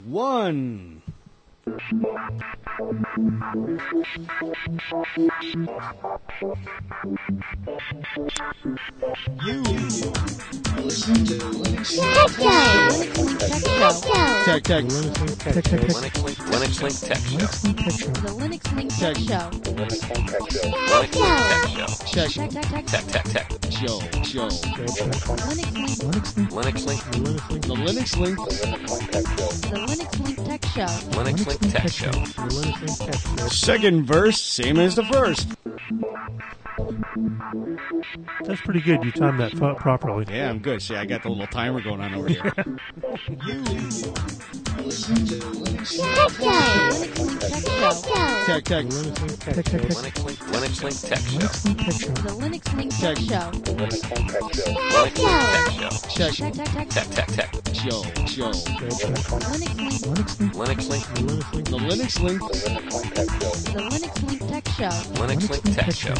One. You listen to Linux Tech Show. Linux Link Tech Show. The Linux Link Tech Show. Tech Show. Linux Link. The Linux Link. The Linux Link Tech Show. Linux Link Tech Show. Second verse, same as the first. That's pretty good. You timed that properly. Yeah, I'm good. See, I got the little timer going on over here. You listen to Linux Tech Show. Linux Link Tech Show. The Linux Link Tech Show. Linux Link Tech Show. Show. Linux Link. The Linux Link. The Linux Link Tech Show. Linux Link Tech Show.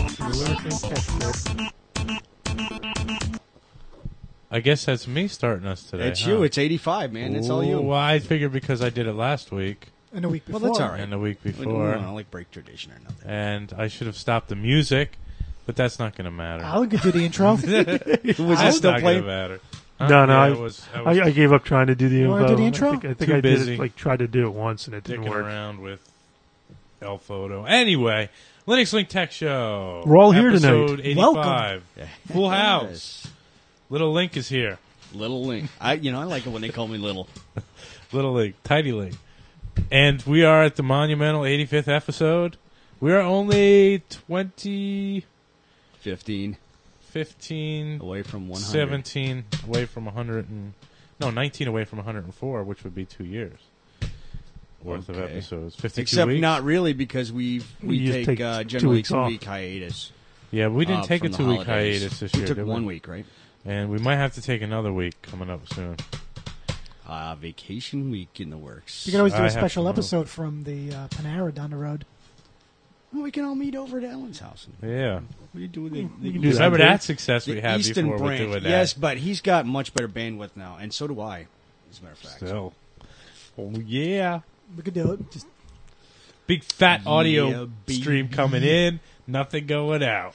I guess that's me starting us today. It's you. It's 85, man. It's all you. Well, I figured because I did it last week And the week before. Well, that's all right. and the week We before, don't like break tradition or nothing. and I should have stopped the music, but that's not going to matter. Alan could do the intro. Was That's it still not going to playing? matter. No, Yeah, I gave up trying to do the You info. wanna do the intro? I think Too I did busy. it, like, tried to do it once and it didn't dicking work. around with El Photo. Anyway, Linux Link Tech Show. We're all here tonight. Episode 85. Full house. Yes. Little Link is here. Little Link. I like it when they call me Little. Little Link. Tidy Link. And we are at the monumental 85th episode. We are only 15 away from 100. 17 away from 19 away from 104, which would be 2 years worth of Okay. episodes. 52 Except weeks. not really, because we just take generally 2 weeks off. 2-week hiatus. Yeah, we didn't take a from the 2-week holidays. hiatus this we year. took did 1 week, right? And we might have to take another week coming up soon. Vacation week in the works. You can always do I a have special to know. episode from the Panera down the road. Well, we can all meet over at Alan's house. Yeah. We do the can do Eastern- Remember that, that success we the had Eastern before branch. we doing that? Yes, but he's got much better bandwidth now, and so do I, as a matter of fact. Still. Oh, yeah. We could do it. Just Big fat Yeah, audio baby. stream coming in, nothing going out.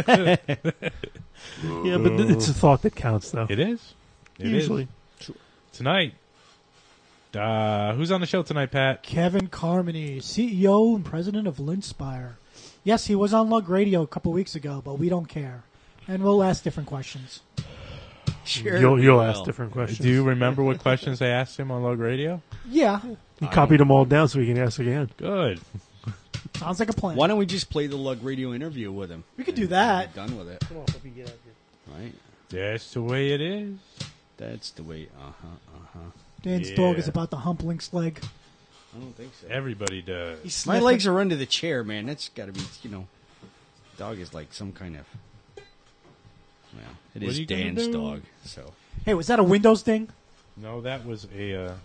Yeah, but it's a thought that counts, though. It is. It is. Usually. Tonight. Who's on the show tonight, Pat? Kevin Carmody, CEO and president of Linspire. Yes, he was on Lug Radio a couple weeks ago, but we don't care. And we'll ask different questions. Sure, You'll we ask will. different questions. Do you remember what questions they asked him on Log Radio? Yeah, You copied them all down so we can ask again. Good. sounds like a plan. Why don't we just play the Lug Radio interview with him? We could do that. Be done with it, right? That's the way it is. That's the way. Dan's Yeah. dog is about to hump Link's leg. I don't think so. Everybody does. He's My sniffing. legs are under the chair, man. That's got to be, dog is like some kind of. Well, it What is are you gonna Dan's do? dog, so. Hey, was that a Windows thing? No, that was an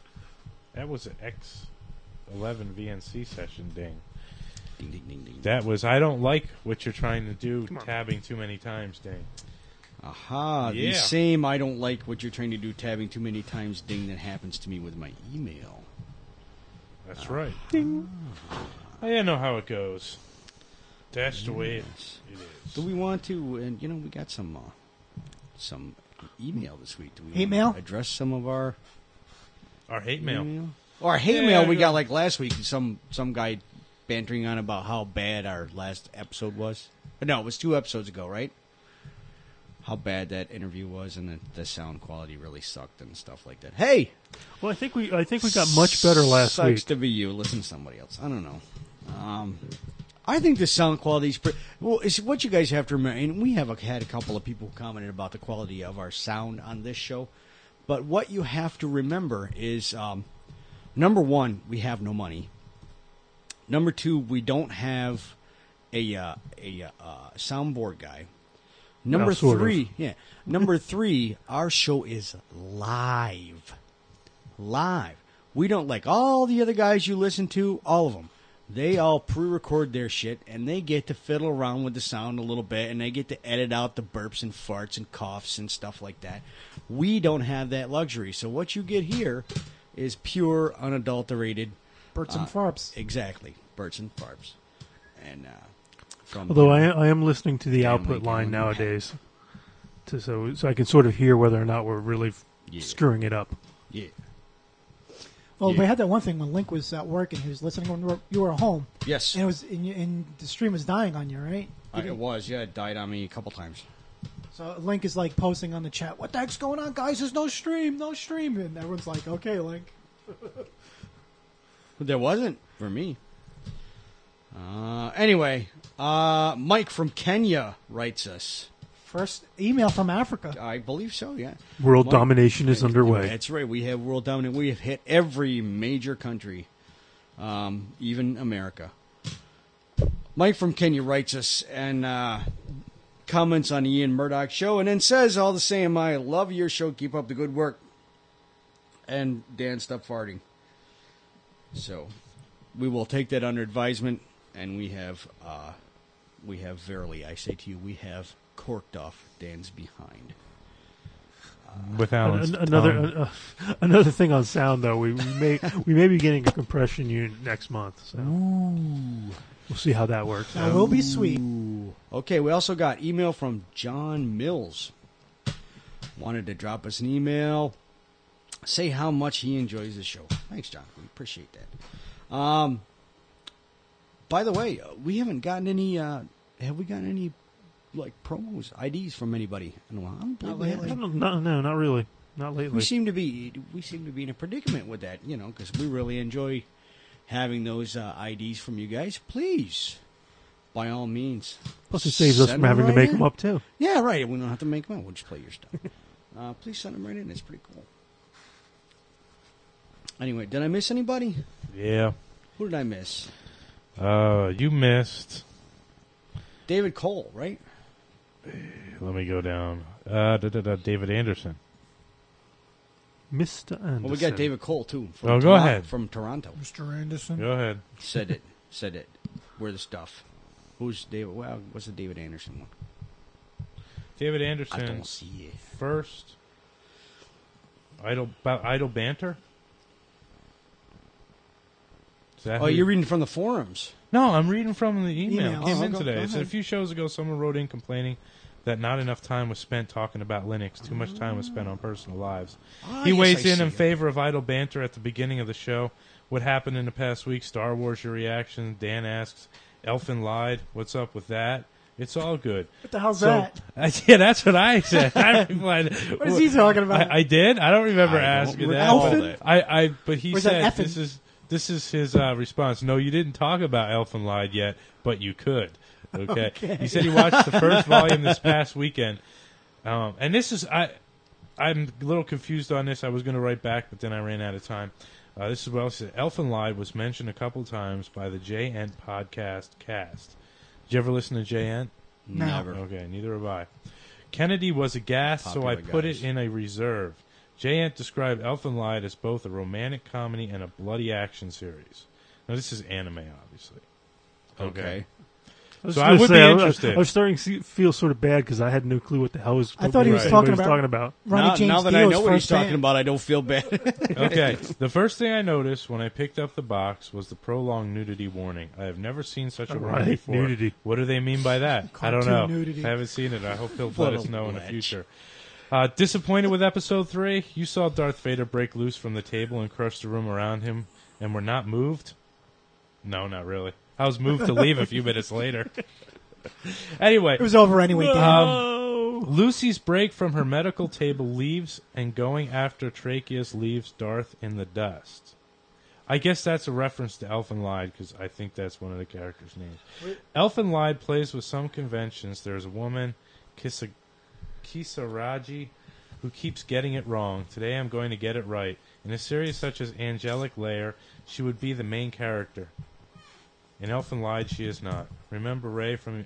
X11 VNC session ding. Ding, ding, ding, ding. That was, I don't like what you're trying to do, tabbing too many times ding. Aha, the Yeah. same I don't like what you're trying to do tabbing too many times ding that happens to me with my email. That's right. Ding. I know how it goes. That's the way it is. Do we want to, and we got some email this week. Do we Hate want mail? to address some of our Our hate mail. email? Or hate Yeah, mail we go. got like last week, some guy bantering on about how bad our last episode was. No, it was 2 episodes ago, right? How bad that interview was, and the sound quality really sucked and stuff like that. Hey, Well, I think we got much better last sucks week. to be you. Listen to somebody else. I don't know. I think the sound quality is well. It's what you guys have to remember, and we have had a couple of people commented about the quality of our sound on this show. But what you have to remember is, number one, we have no money. Number two, we don't have a soundboard guy. Number Well, sort of. three, yeah. Number three, our show is live. Live. We don't like all the other guys you listen to, all of them. They all pre-record their shit, and they get to fiddle around with the sound a little bit, and they get to edit out the burps and farts and coughs and stuff like that. We don't have that luxury. So what you get here is pure, unadulterated. Birds and Farps. Exactly, Birds and Farps. And from Although I am listening to the Family output line Family. nowadays, so I can sort of hear whether or not we're really Yeah. screwing it up. Yeah. Well, Yeah. we had that one thing when Link was at work and he was listening when you were home, Yes. and it was and the stream was dying on you, right? It was, yeah. It died on me a couple times. So Link is like posting on the chat, "What the heck's going on, guys? There's no stream, and everyone's like, "Okay, Link." There wasn't for me. Anyway, Mike from Kenya writes us. First email from Africa. I believe so, yeah. World Mike- domination is underway. That's right. We have world domination. We have hit every major country, even America. Mike from Kenya writes us and comments on the Ian Murdoch show and then says all the same, I love your show. Keep up the good work. And Dan, stop farting. So we will take that under advisement, and we have verily, I say to you, we have corked off Dan's behind. With Alan's Another thing on sound though, we may be getting a compression unit next month, so we'll see how that works. That will be sweet. Ooh. Okay, we also got email from John Mills. Wanted to drop us an email, say how much he enjoys the show. Thanks, John. We appreciate that. By the way, we haven't gotten any. Have we gotten any like promos, IDs from anybody in a while? I don't believe we have. No, not really, not lately. We seem to be in a predicament with that, because we really enjoy having those IDs from you guys. Please, by all means. Plus, it saves us send from having to right make in. them up too. Yeah, right. We don't have to make them up. We'll just play your stuff. Please send them right in. It's pretty cool. Anyway, did I miss anybody? Yeah. Who did I miss? You missed. David Cole, right? Let me go down. David Anderson. Mr. Anderson. Well, we got David Cole too. From Oh, go ahead. From Toronto. Mr. Anderson. Go ahead. Said it. We're the stuff. Who's David? Well, what's the David Anderson one? David I Anderson. don't see it. First. Idle banter. Is that Oh, who you're reading from the forums. No, I'm reading from the email. Emails. Came Oh, in go today. It said a ahead. few shows ago, someone wrote in complaining that not enough time was spent talking about Linux. Too much time was spent on personal lives. Ah, He yes, weighs I in see. favor of idle banter at the beginning of the show. What happened in the past week? Star Wars, your reaction? Dan asks. Elfin lied. What's up with that? It's all good. What the hell's So, that? yeah, that's what I said. I replied, What is he talking about? I did. I don't remember I don't asking recall that. that. But he Where's that said effing? this is his response. No, you didn't talk about Elfin Lied yet, but you could. Okay. He said he watched the first volume this past weekend, and this is I'm a little confused on this. I was going to write back, but then I ran out of time. This is what else said. Elfin Lied was mentioned a couple times by the J-Ent podcast cast. Did you ever listen to J-Ent? No. Never. Okay, neither have I. Kennedy was a gas, so I Popular put guys. it in a reserve. J-Ent described Elfin Lied as both a romantic comedy and a bloody action series. Now, this is anime, obviously. Okay. So I would be interested. I was starting to feel sort of bad because I had no clue what the hell was. I thought he was anybody talking about- Ronnie Now, James now that I Dio's know what he's first talking band. about, I don't feel bad. Okay, the first thing I noticed when I picked up the box was the prolonged nudity warning. I have never seen such a warning Right, before. nudity. What do they mean by that? I don't know. Cartoon nudity. I haven't seen it. I hope he'll What let us a know in the wretch. future. Disappointed with episode 3? You saw Darth Vader break loose from the table and crush the room around him and were not moved? No, not really. I was moved to leave a few minutes later. Anyway, It was over anyway, Dan. Lucy's break from her medical table leaves and going after Tracheus leaves Darth in the dust. I guess that's a reference to Elfin Lied because I think that's one of the characters' names. Elfin Lied plays with some conventions. There's a woman, Kisaragi, who keeps getting it wrong. Today I'm going to get it right. In a series such as Angelic Lair, she would be the main character. In Elfin Lied, she is not. Remember Ray from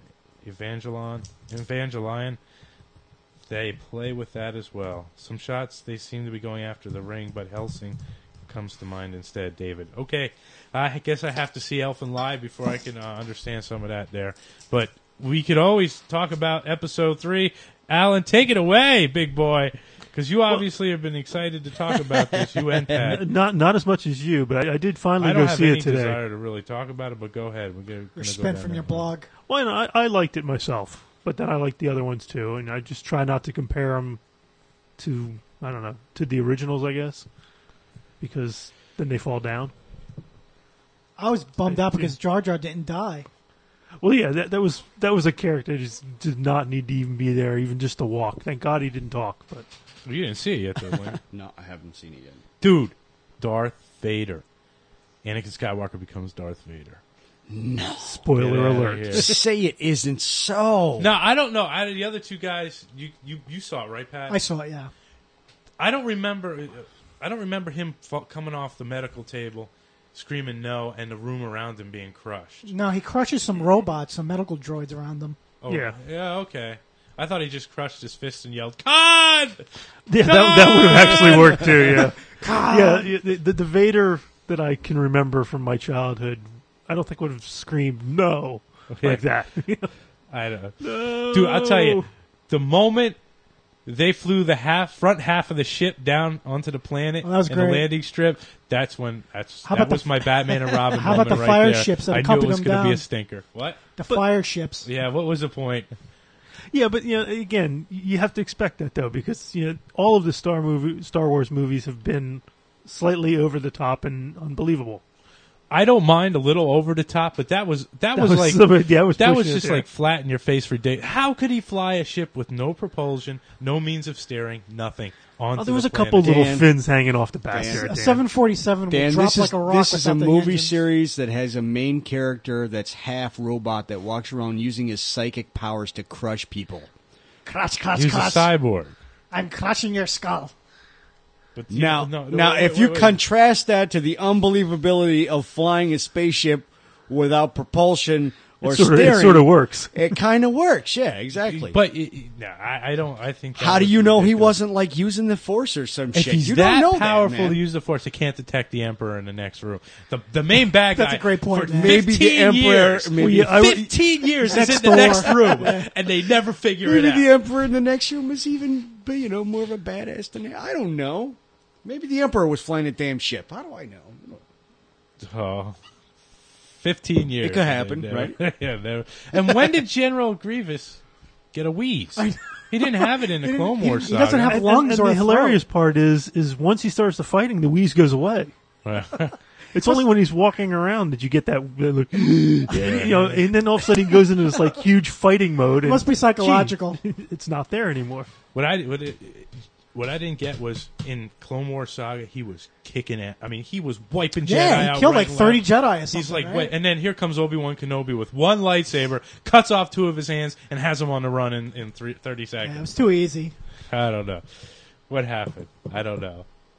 Evangelion? They play with that as well. Some shots, they seem to be going after the ring, but Helsing comes to mind instead, David. Okay, I guess I have to see Elfin Lied before I can understand some of that there. But we could always talk about episode 3. Alan, take it away, big boy. Because you obviously have been excited to talk about this. You and Pat. Not as much as you, but I did finally I don't go have see any it today. desire to really talk about it, but go ahead. You're spent from your blog. Well, I liked it myself, but then I liked the other ones too, and I just try not to compare them to, I don't know, to the originals, I guess, because then they fall down. I was bummed out because Jar Jar didn't die. Well, yeah, that was a character that just did not need to even be there, even just to walk. Thank God he didn't talk. But Well, you didn't see it yet, though, Link. No, I haven't seen it yet. Dude, Darth Vader. Anakin Skywalker becomes Darth Vader. spoiler Get outta alert. here. Just say it isn't so. No, I don't know. Out of the other two guys, you saw it, right, Pat? I saw it, yeah. I don't remember him coming off the medical table, screaming no, and the room around him being crushed. No, he crushes some robots, some medical droids around him. Oh, Yeah. Yeah, okay. I thought he just crushed his fist and yelled, "Khan!" Yeah, that would have actually worked too. Yeah, yeah. The Vader that I can remember from my childhood, I don't think would have screamed no like that. I don't. No. Dude, I'll tell you, the moment they flew the front half of the ship down onto the planet Well, that was and the great. landing strip, that about was my Batman and Robin How about moment the right fire there. ships that I knew it accompanied was them going to be a down? stinker. What? The fire ships. Yeah, what was the point? Yeah, but again, you have to expect that though, because all of the Star Wars movies have been slightly over the top and unbelievable. I don't mind a little over the top, but that was was like pushing just it, like flat in your face for days. How could he fly a ship with no propulsion, no means of steering, nothing? Onto There was the a couple planet? little Dan, fins hanging off the back Dan. there. A Dan. 747 Dan, will drop this like is a rock this is a without the movie engine. series that has a main character that's half robot that walks around using his psychic powers to crush people. Crush, crush, He was a crush. cyborg. I'm crushing your skull. But Now, no, if wait, you wait. contrast that to the unbelievability of flying a spaceship without propulsion or It steering, sort of works. it kind of works. Yeah, exactly. But no, I don't. I think. how do you know he wasn't like using the Force or some If shit? he's You that don't know powerful that, man. to use the Force, he can't detect the Emperor in the next room. The main bad guy. That's a great point, For man. Maybe the 15 Emperor. years, Maybe, 15 years is Next in the door. next room, and they never figure maybe it out. the Emperor in the next room is even, more of a badass than I don't know. Maybe the Emperor was flying a damn ship. How do I know? Oh, 15 years. It could happen, Never- right? Yeah, never. And when did General Grievous get a wheeze? He didn't have it in the Clone Wars he doesn't saga. have lungs and or the a hilarious part is once he starts the fighting, the wheeze goes away. It's only when he's walking around that you get that, like, and then all of a sudden he goes into this like huge fighting mode. It And, must be psychological. it's not there anymore. What I didn't get was in Clone Wars saga, he was kicking it. I mean, he was wiping Jedi Yeah, he out killed right like and 30 left. Jedi or something. He's like, right? wait, and then here comes Obi-Wan Kenobi with one lightsaber, cuts off two of his hands, and has him on the run in 30 Yeah, it seconds. was too easy. I don't know. What happened? I don't know.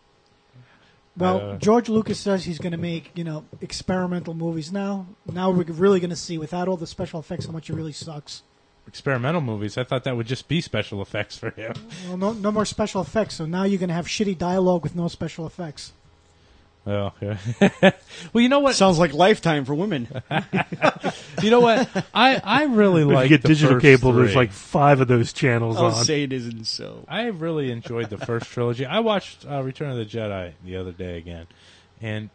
Well, George Lucas says he's going to make, experimental movies now. Now we're really going to see, without all the special effects, how much it really sucks. Experimental movies. I thought that would just be special effects for him. Well, no more special effects, so now you're going to have shitty dialogue with no special effects. Well, yeah. Well, you know what? Sounds like Lifetime for women. You know what? I really If like you get the digital first cable, three. there's like 5 of those channels I'll on. say it isn't so. I really enjoyed the first trilogy. I watched Return of the Jedi the other day again, and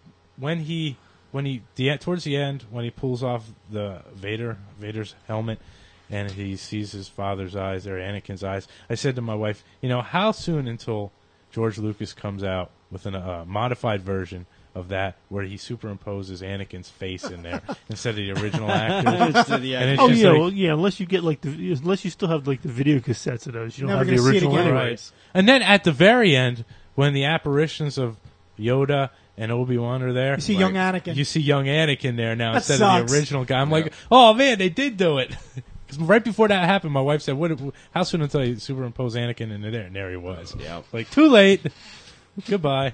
towards the end when he pulls off the Vader's helmet and he sees his father's eyes, or Anakin's eyes, I said to my wife, how soon until George Lucas comes out with a modified version of that where he superimposes Anakin's face in there instead of the original actor? And it's Oh just yeah, like- well, yeah. Unless you get unless you still have like the video cassettes of those, you don't Never have the gonna see it original again. anyways. And then at the very end, when the apparitions of Yoda and Obi-Wan are there, You see young Anakin. you see young Anakin there now That instead sucks. of the original guy. I'm like, oh man, they did do it. Because right before that happened, my wife said, how soon until you superimpose Anakin into there? And there he was. Yeah. Like, too late. Goodbye.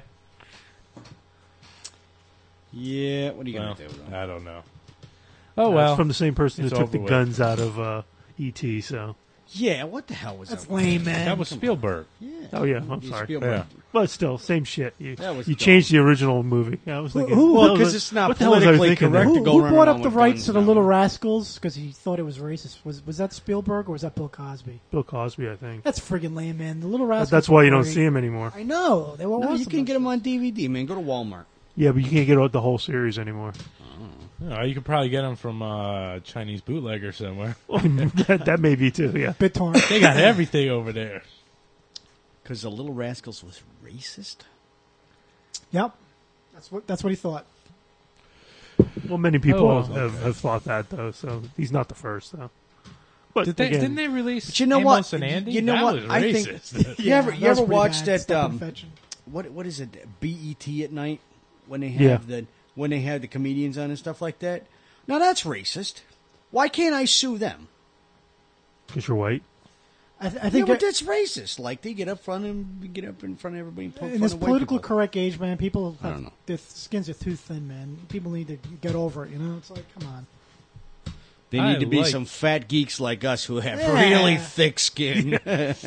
Yeah, what are you Well, going to do? I don't know. Oh, well. It's from the same person it's that took the over with. guns out of E.T. So Yeah, what the hell was That's that? lame, man. That was Spielberg. Yeah. Oh yeah, I'm Yeah, sorry. Spielberg. Yeah. But still, same shit. You That was changed the original movie. I was thinking, Who- Well, what because the- it's not what the hell was I politically thinking correct there? to go Who running bought around up the with rights guns to the now. Little Rascals because he thought it was racist? Was that Spielberg or was that Bill Cosby? Bill Cosby, I think. That's friggin' lame, man. The Little Rascals. That's why you were don't great. see him anymore. I know they were. No, you awesome. can get them on DVD, man. Go to Walmart. Yeah, but you can't get the whole series anymore. Oh, you could probably get them from Chinese bootlegger somewhere. that may be too. Yeah. BitTorrent. They got everything over there. Because the Little Rascals was racist? Yep. That's what he thought. Well, many people Oh, have thought that though, so he's not the first though. But Didn't they release But you know Amos what? and Andy? You know that what? was I think- racist. You ever that was pretty watched bad. that? Step and fetching. What is it? BET at night when they have Yeah. when they have the comedians on and stuff like that. Now that's racist. Why can't I sue them? because you're white. I Yeah, think but that that's racist. Like they get up in front of everybody and poke in fun this of white political people. correct age, man, people I don't know. their skins are too thin, man. People need to get over it. You know, it's like, come on. They I need to be like- some fat geeks like us who have Yeah. really thick skin.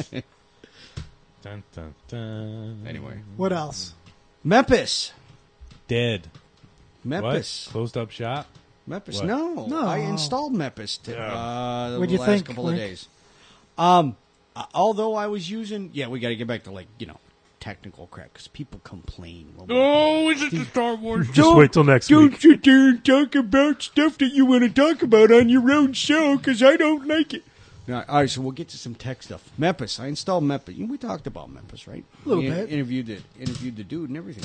Dun, dun, dun. Anyway, What else? Memphis. Dead. Memphis. What? Closed up shop? Memphis. What? No, No. I installed Memphis the What'd you last think, couple of Link? days. Although I was using, we got to get back to technical crap because people complain. Oh, is it the Star Wars? Just wait till next week. sit there and talk about stuff that you want to talk about on your own show because I don't like it. All right, so we'll get to some tech stuff. Memphis. I installed Memphis. We talked about Memphis, right? A little We bit. Interviewed the dude and everything.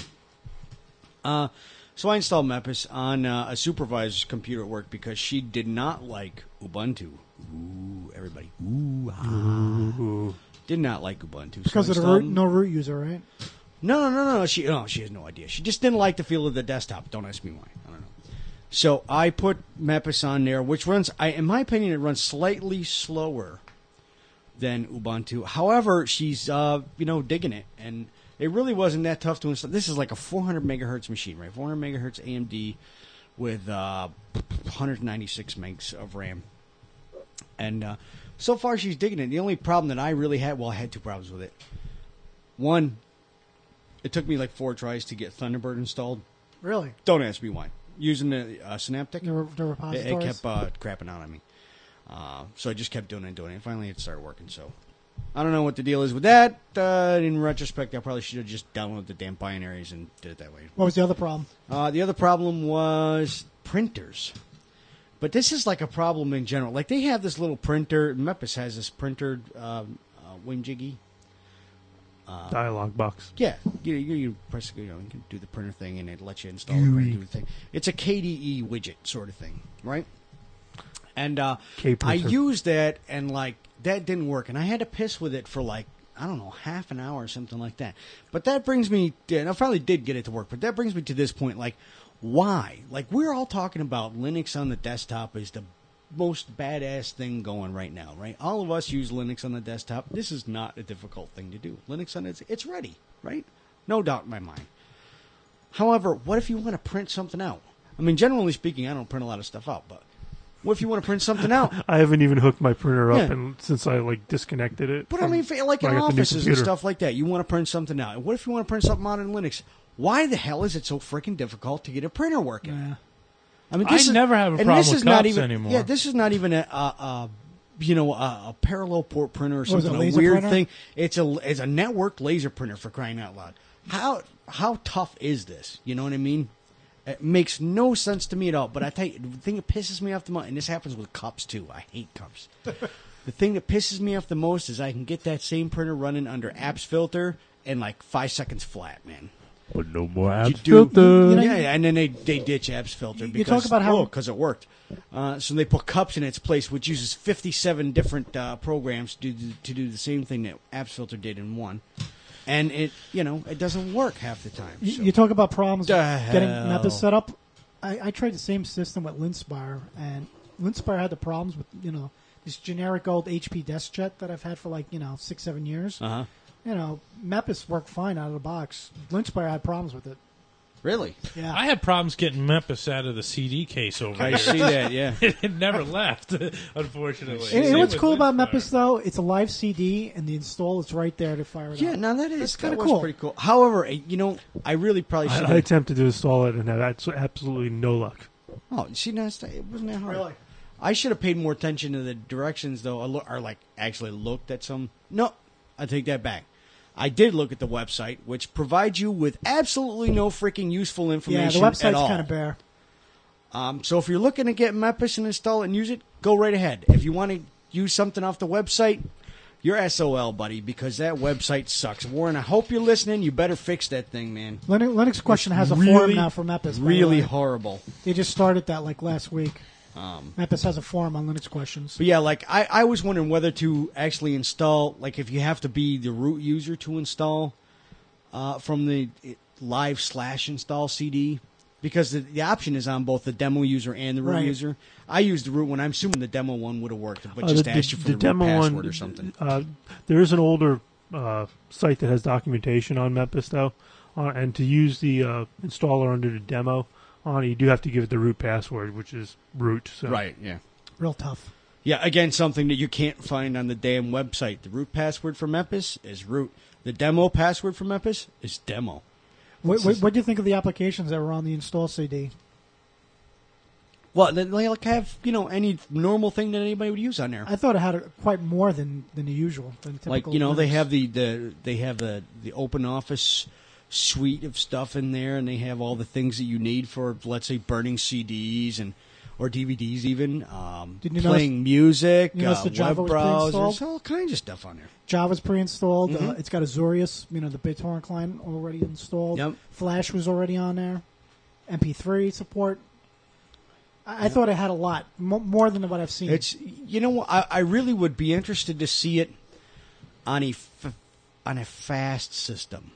So I installed Memphis on a supervisor's computer at work because she did not like Ubuntu. Ooh, everybody. Ooh, ah. Ooh. Did not like Ubuntu. Because so of I the installed- no root user, right? No. She has no idea. She just didn't like the feel of the desktop. Don't ask me why. I don't know. So I put Memphis on there, which runs, in my opinion, it runs slightly slower than Ubuntu. However, she's digging it, and it really wasn't that tough to install. This is like a 400 megahertz machine, right? 400 megahertz AMD with 196 megs of RAM, and so far she's digging it. The only problem that I really had, I had two problems with it. One, it took me like 4 tries to get Thunderbird installed. Really? Don't ask me why. Using the Synaptic, The it repositories? kept crapping out on me. So I just kept doing it. And finally it started working. So I don't know what the deal is with that. In retrospect, I probably should have just downloaded the damn binaries and did it that way. What was the other problem? The other problem was printers. But this is like a problem in general. Like they have this little printer. Memphis has this printer, WinJiggy. Dialog box. Yeah, you press, you can do the printer thing, and it lets you install the printer, do the thing. It's a KDE widget sort of thing, right? And I K-printer. used that, and that didn't work, and I had to piss with it for half an hour or something like that. But that brings me, and I finally did get it to work. But that brings me to this point, why? We're all talking about Linux on the desktop is the most badass thing going right now, right? All of us use Linux on the desktop. This is not a difficult thing to do. Linux on it's ready, right? No doubt in my mind. However, what if you want to print something out? I mean, generally speaking, I don't print a lot of stuff out, but what if you want to print something out? I haven't even hooked my printer up Yeah. since I disconnected it. But from I mean, like in when I got the new offices and computer. stuff like that, you want to print something out. What if you want to print something out in Linux? Why the hell is it so freaking difficult to get a printer working? Yeah. I mean, I never have a and problem this with is not cups even, anymore. Yeah, this is not even a parallel port printer or Was it something, a a laser weird printer? thing. It's a networked laser printer, for crying out loud. How tough is this? You know what I mean? It makes no sense to me at all. But I tell you, the thing that pisses me off the most, and this happens with cups too. I hate cups. The thing that pisses me off the most is I can get that same printer running under apps filter in 5 seconds flat, man. But no more You apps do- filter. you know, Yeah, and then they ditch apps filter You because talk about how- because it worked. So they put cups in its place, which uses 57 different programs to do the same thing that apps filter did in one, and it doesn't work half the time. So. You talk about problems The with getting hell? Memphis set up. I tried the same system with Linspire, and Linspire had the problems with this generic old HP DeskJet that I've had for 6-7 years. Uh-huh. Memphis worked fine out of the box. Linspire had problems with it. Really? Yeah. I had problems getting Memphis out of the CD case over I here. see that, yeah. It never left, unfortunately. And Same what's with cool about Lynchburg. Memphis, though, it's a live CD, and the install is right there to fire it Yeah, up. now that That's kinda was cool. pretty cool. However, I really probably should I have. attempted to install it and had absolutely no luck. Oh, see, no, it wasn't that hard. Really? I should have paid more attention to the directions, though, or like actually looked at some. No, I take that back. I did look at the website, which provides you with absolutely no freaking useful Yeah, information the at website's all. kind of bare. So if you're looking to get Memphis and install it and use it, go right ahead. If you want to use something off the website, you're SOL, buddy, because that website sucks. Warren, I hope you're listening. You better fix that thing, man. Linux Question has a Really, forum now for Memphis. by the Really way. horrible. They just started that like last week. Memphis has a forum on Linux Questions. But yeah, like I was wondering whether to actually install, like if you have to be the root user to install from the live / install CD, because the option is on both the demo user and the root Right. user. I used the root one. I'm assuming the demo one would have worked, but just asked you for the root demo password one, or something. There is an older site that has documentation on Memphis, though, and to use the installer under the demo on it, you do have to give it the root password, which is root. So. Right, yeah. Real tough. Yeah, again, something that you can't find on the damn website. The root password for Memphis is root. The demo password for Memphis is demo. What do you think of the applications that were on the install CD? Well, they like have, any normal thing that anybody would use on there. I thought it had quite more than the usual. Than Like, typical they Linux. have the open office suite of stuff in there, and they have all the things that you need for, let's say, burning CDs or DVDs even, Didn't you playing music, you notice the Java web was pre-installed? browsers, all kinds of stuff on there. Java's pre-installed. Mhm. It's got Azurius, the BitTorrent client already installed. Yep. Flash was already on there. MP3 support. I thought it had a lot, more than what I've seen. It's I really would be interested to see it on a fast system.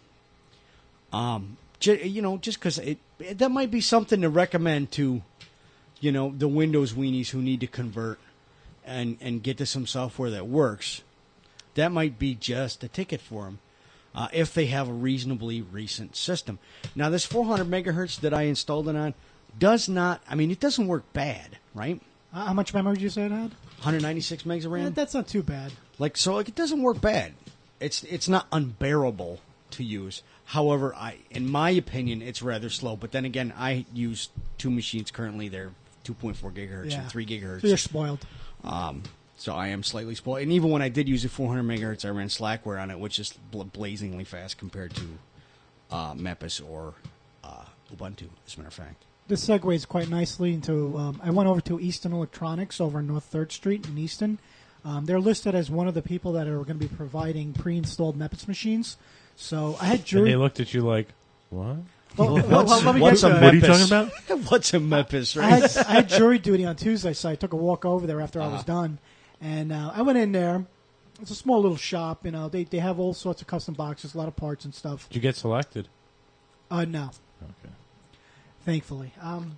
Just because that might be something to recommend to, the Windows weenies who need to convert and get to some software that works. That might be just a ticket for them if they have a reasonably recent system. Now, this 400 megahertz that I installed it on does not. I mean, it doesn't work bad, right? How much memory did you say it had? 196 megs of RAM. That's not too bad. It doesn't work bad. It's not unbearable to use. However, in my opinion, it's rather slow. But then again, I use two machines currently. They're 2.4 gigahertz Yeah. and 3 gigahertz. So you're spoiled. So I am slightly spoiled. And even when I did use a 400 megahertz, I ran Slackware on it, which is blazingly fast compared to Memphis or Ubuntu, as a matter of fact. This segues quite nicely into. I went over to Easton Electronics over on North 3rd Street in Easton. They're listed as one of the people that are going to be providing pre-installed Memphis machines. So I had And jury. they looked at you like, what? Well, let me what's get a to What are you Memphis? talking about? What's a Memphis, I right? had jury duty on Tuesday, so I took a walk over there after I was done, and I went in there. It's a small little shop, They have all sorts of custom boxes, a lot of parts and stuff. Did you get selected? No, Okay. thankfully.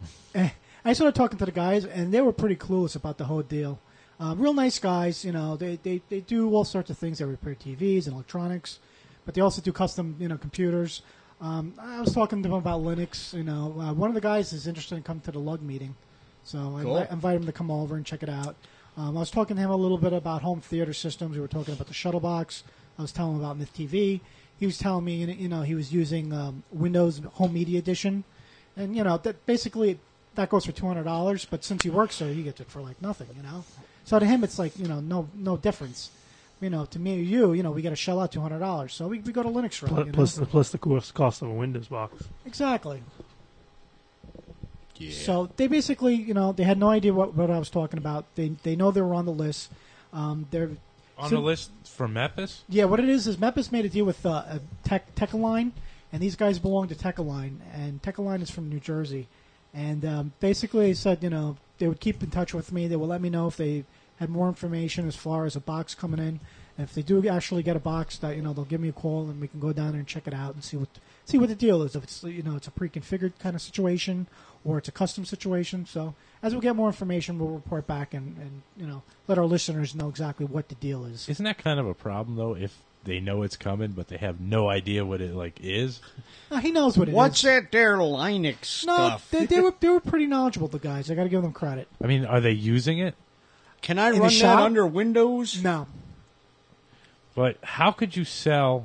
I started talking to the guys, and they were pretty clueless about the whole deal. Real nice guys, They do all sorts of things. They repair TVs and electronics, but they also do custom, computers. I was talking to them about Linux. One of the guys is interested in coming to the Lug meeting, so Cool. I invited him to come over and check it out. I was talking to him a little bit about home theater systems. We were talking about the Shuttlebox. I was telling him about Myth TV. He was telling me, he was using Windows Home Media Edition, and that basically that goes for $200. But since he works there, he gets it for like nothing. So to him, it's like no difference. To me or you, we got to shell out $200. So we go to Linux Rock. Plus the cost of a Windows box. Exactly. Yeah. So they basically, they had no idea what I was talking about. They know they were on the list. They're On the list for Memphis? Yeah, what it is Memphis made a deal with Techaline, and these guys belong to Techaline, and Techaline is from New Jersey. And basically they said, they would keep in touch with me. They would let me know if they had more information as far as a box coming in. And if they do actually get a box, that they'll give me a call and we can go down there and check it out and see what the deal is. If it's it's a pre-configured kind of situation or it's a custom situation. So as we get more information, we'll report back and let our listeners know exactly what the deal is. Isn't that kind of a problem, though, they know it's coming, but they have no idea what it like is. He knows what it is. What's that there Linux No, stuff? they were pretty knowledgeable, the guys. I got to give them credit. I mean, are they using it? Can I In the run that shop? under Windows? No. But how could you sell?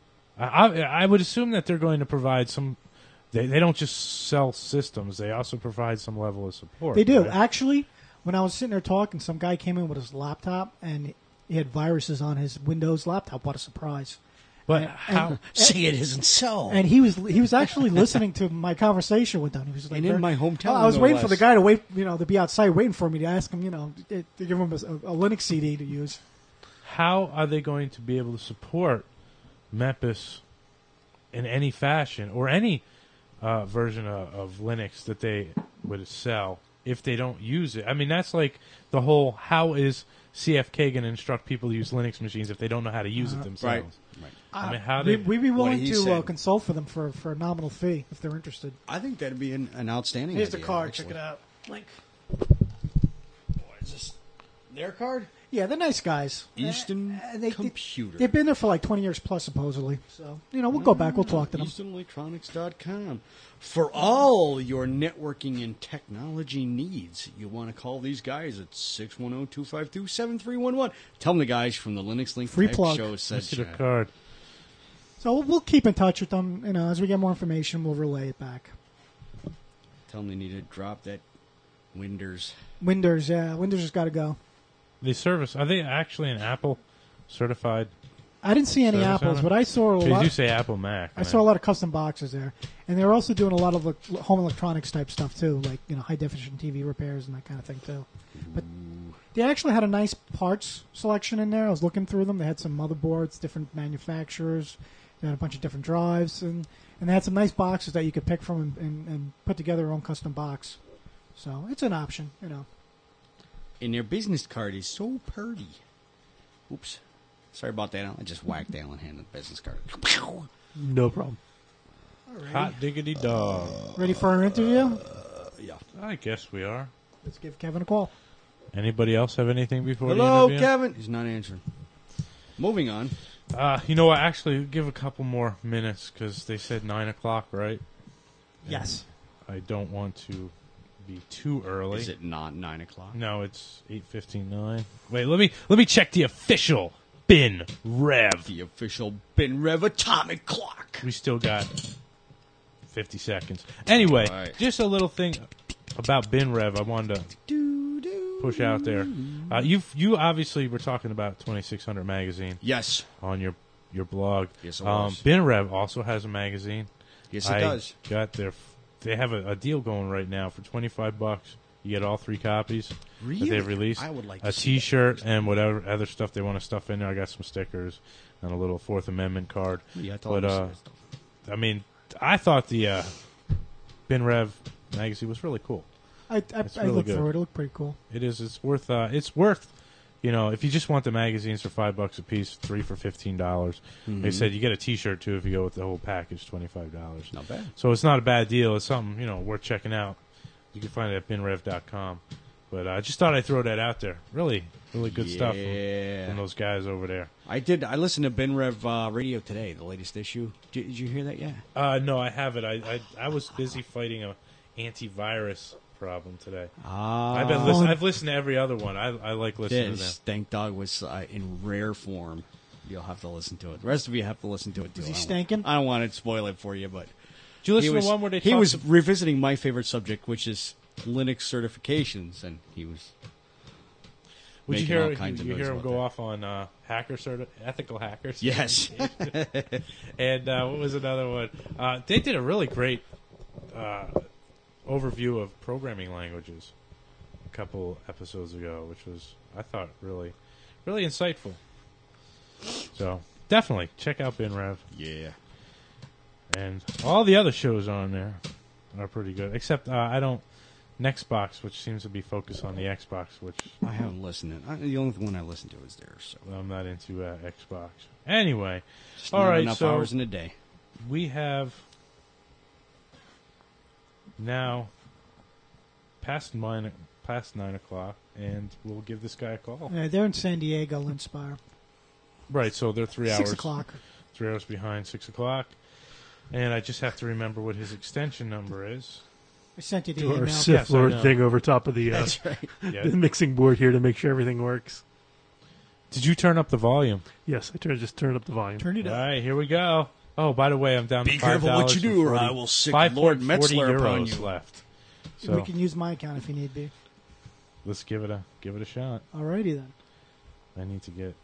I would assume that they're going to provide some. They don't just sell systems; they also provide some level of support. They do. right? Actually, when I was sitting there talking, some guy came in with his laptop, and he had viruses on his Windows laptop. What a surprise. But and- how? See, it isn't so. And he was actually listening to my conversation with them. He was like, And in my hometown, I was no waiting for less. the guy to wait, to be outside waiting for me to ask him, to give him a Linux CD to use. How are they going to be able to support Memphis in any fashion or any version of Linux that they would sell if they don't use it? I mean, that's like the whole, how is CFK going to instruct people to use Linux machines if they don't know how to use it themselves? Right. I mean, how do We'd be willing he to said. consult for them for a nominal fee if they're interested. I think that'd be an outstanding Here's the idea, card. actually. Check it out. Link. What is this? Their card? Yeah, they're nice guys. Easton They- Computer. They've been there for like 20 years plus, supposedly. So, we'll go back. We'll talk to them. EastonElectronics.com. For all your networking and technology needs, you want to call these guys at 610-252-7311. Tell them the guys from the Linux Link Free Tech plug. Show Let's said see the so. card. So we'll keep in touch with them. As we get more information, we'll relay it back. Tell them they need to drop that Windows. Windows, yeah. Windows has got to go. The service, are they actually an Apple certified? I didn't see any Service apples, center? but I saw a They lot. do say Apple Mac. I saw a lot of custom boxes there, and they're also doing a lot of home electronics type stuff too, like high definition TV repairs and that kind of thing too. But they actually had a nice parts selection in there. I was looking through them. They had some motherboards, different manufacturers. They had a bunch of different drives, and they had some nice boxes that you could pick from and put together your own custom box. So it's an option, And their business card is so purty. Oops. Sorry about that. I just whacked Alan Hand the business card. No problem. Hot diggity dog. Ready for our interview? Yeah. I guess we are. Let's give Kevin a call. Anybody else have anything before Hello, the interview? Kevin. He's not answering. Moving on. You know what? Actually, give a couple more minutes because they said 9 o'clock, right? Yes. I don't want to be too early. Is it not 9 o'clock? No, it's 8:59. Wait, let me check the official bin rev. The official Bin Rev atomic clock. We still got 50 seconds. Anyway, Right. just a little thing about bin rev I wanted to push out there. You obviously were talking about 2600 magazine Yes. on your blog. Yes, it was. Bin rev also has a magazine. Yes, it does. Got they have a deal going right now for $25. You get all 3 copies that Really? they've released. I would like a to see T-shirt and whatever other stuff they want to stuff in there. I got some stickers and a little Fourth Amendment card. Yeah, But I mean, I thought the Bin Rev magazine was really cool. I really looked good. through it. It looked pretty cool. It is. It's worth. If you just want the magazines for $5 a piece, 3 for $15. They said you get a T-shirt too if you go with the whole package, $25. Not bad. So it's not a bad deal. It's something worth checking out. You can find it at binrev.com. But I just thought I'd throw that out there. Really, really good stuff from those guys over there. I listened to Bin Rev Radio today, the latest issue. Did you hear that yet? No, I haven't. I was busy fighting a antivirus problem today. I've listened to every other one. I like listening to them. This Stank Dog was in rare form. You'll have to listen to it. The rest of you have to listen to it too. Was he I don't- stankin'? I don't want to spoil it for you, but Did you listen to the one where they he talked was ab- revisiting my favorite subject, which is Linux certifications, and he was Would you making hear all kinds of you noise hear him about go that. off on ethical hackers? Yes. And what was another one? They did a really great overview of programming languages a couple episodes ago, which was, I thought, really, really insightful. So definitely check out BinRev, Yeah. and all the other shows on there are pretty good. Except I don't Nextbox, which seems to be focused on the Xbox, which I haven't listened to it. The only one I listened to is theirs. So. I'm not into Xbox. Anyway, Just all not right. enough So hours in a day. we have now past 9 o'clock, and we'll give this guy a call. They're in San Diego, Linspire. Right, so they're 3 hours. 6 o'clock. 3 hours behind 6 o'clock. And I just have to remember what his extension number is. I sent you the Do our email. Sith Yes, I Lord know. thing over top of the, That's right. Yeah. the mixing board here to make sure everything works. Did you turn up the volume? Yes, just turned up the volume. Turn it All up. right, here we go. Oh, by the way, I'm down to Be $5 careful what you do, or 40 I will sick Lord 5.40 Metzler upon euros you. left. We So can use my account if you need be. let's give it a shot. Alrighty then. I need to get.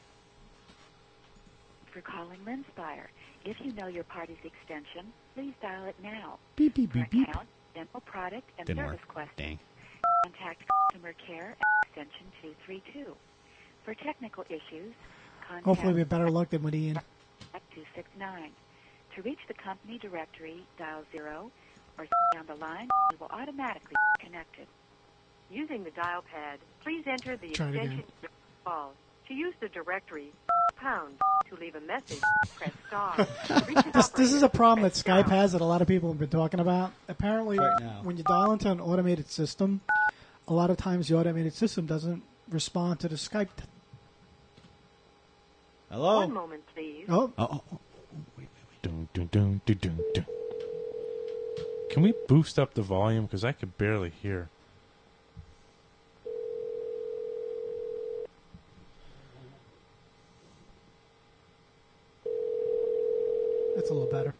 For calling Linspire. If you know your party's extension, please dial it now. Beep, beep, For beep, beep. account, dental product, and Didn't service work. questions, Dang. contact customer care at extension 232. For technical issues, contact Hopefully we have better luck than with Ian. 269. To reach the company directory, dial 0 or down the line. You will automatically be connected. Using the dial pad, please enter the Try it again. extension you call. To use the directory, pound. To leave a message, press star. To reach an This is a operator, problem that press Skype pound. has that a lot of people have been talking about. Apparently, Right now. when you dial into an automated system, a lot of times the automated system doesn't respond to the Skype. Hello? One moment, please. Oh, Oh. Dun, dun, dun, dun, dun, dun. Can we boost up the volume? Because I could barely hear. that's a little better.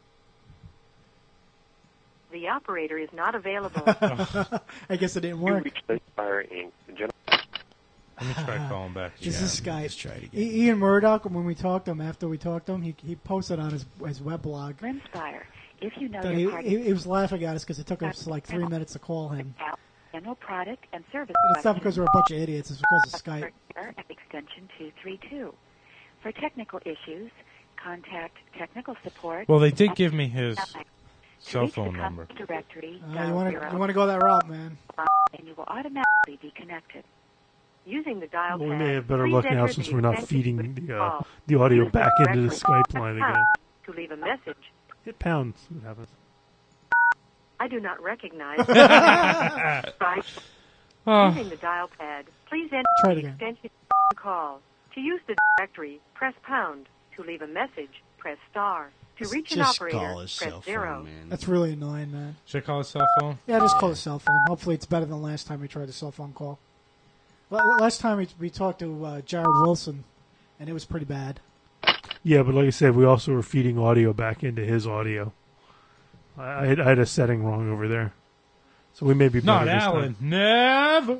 The operator is not available. I guess it didn't work. Let me try calling back. This is Skype. Let's try it again. Ian Murdoch, when we talked to him, after we talked to him, he posted on his weblog Linspire. If you know that your party's he was laughing at us because it took us like 3 minutes to call him. account, dental product, and service But it's not questions, because we're a bunch of idiots. It's because of customer Skype. care at extension 232. For technical issues, contact technical support. Well, they did give me his To cell reach phone the number. company directory, You dial want 0 to go that route, man. and you will automatically be connected. Using the dial Well, we pad, may have better please luck now enter since the we're not extension feeding you the call. the audio Use back into the directory, Skype press line pound again. To leave a message. Hit pound. See what happens. I do not recognize. Right. Oh, Using the dial pad, please enter Try it the again. extension you call. To use the directory, press pound. To leave a message, press star. To reach an Just operator, call his press cell 0. phone, man. That's really annoying, man. should I call his cell phone? Yeah, just call the cell phone. Hopefully it's better than last time we tried the cell phone call. Last time we talked to Jared Wilson, and it was pretty bad. Yeah, but like I said, we also were feeding audio back into his audio. I had a setting wrong over there, so we may be better Not this time. Alan. Never.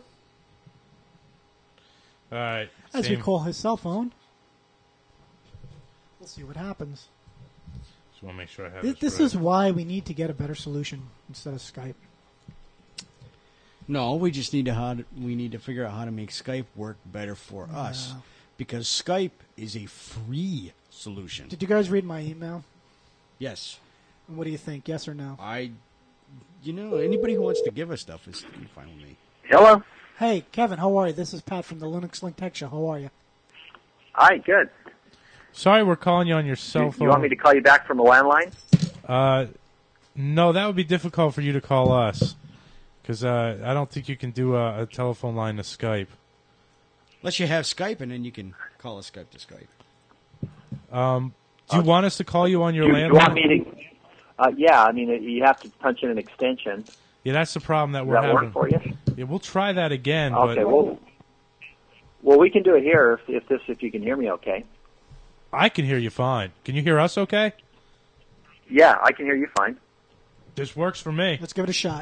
All right. As we same- call his cell phone, we'll see what happens. Just want to make sure I have This right. is why we need to get a better solution instead of Skype. No, we just need to figure out how to make Skype work better for us, No. because Skype is a free solution. Did you guys read my email? Yes, And what do you think? Yes or no? anybody who wants to give us stuff is fine with me. Hello. Hey, Kevin, how are you? This is Pat from the Linux Link Tech Show. How are you? Hi, good. Sorry, we're calling you on your cell You, phone. you want me to call you back from a landline? No, that would be difficult for you to call us. Because I don't think you can do a telephone line to Skype. Unless you have Skype, and then you can call us Skype to Skype. Do you want us to call you on your You landline? want me to? Yeah, I mean, you have to punch in an extension. Yeah, that's the problem that Does we're that having. work for you? Yeah, we'll try that again. Okay, but well, we can do it here if you can hear me okay. I can hear you fine. Can you hear us okay? Yeah, I can hear you fine. This works for me. Let's give it a shot.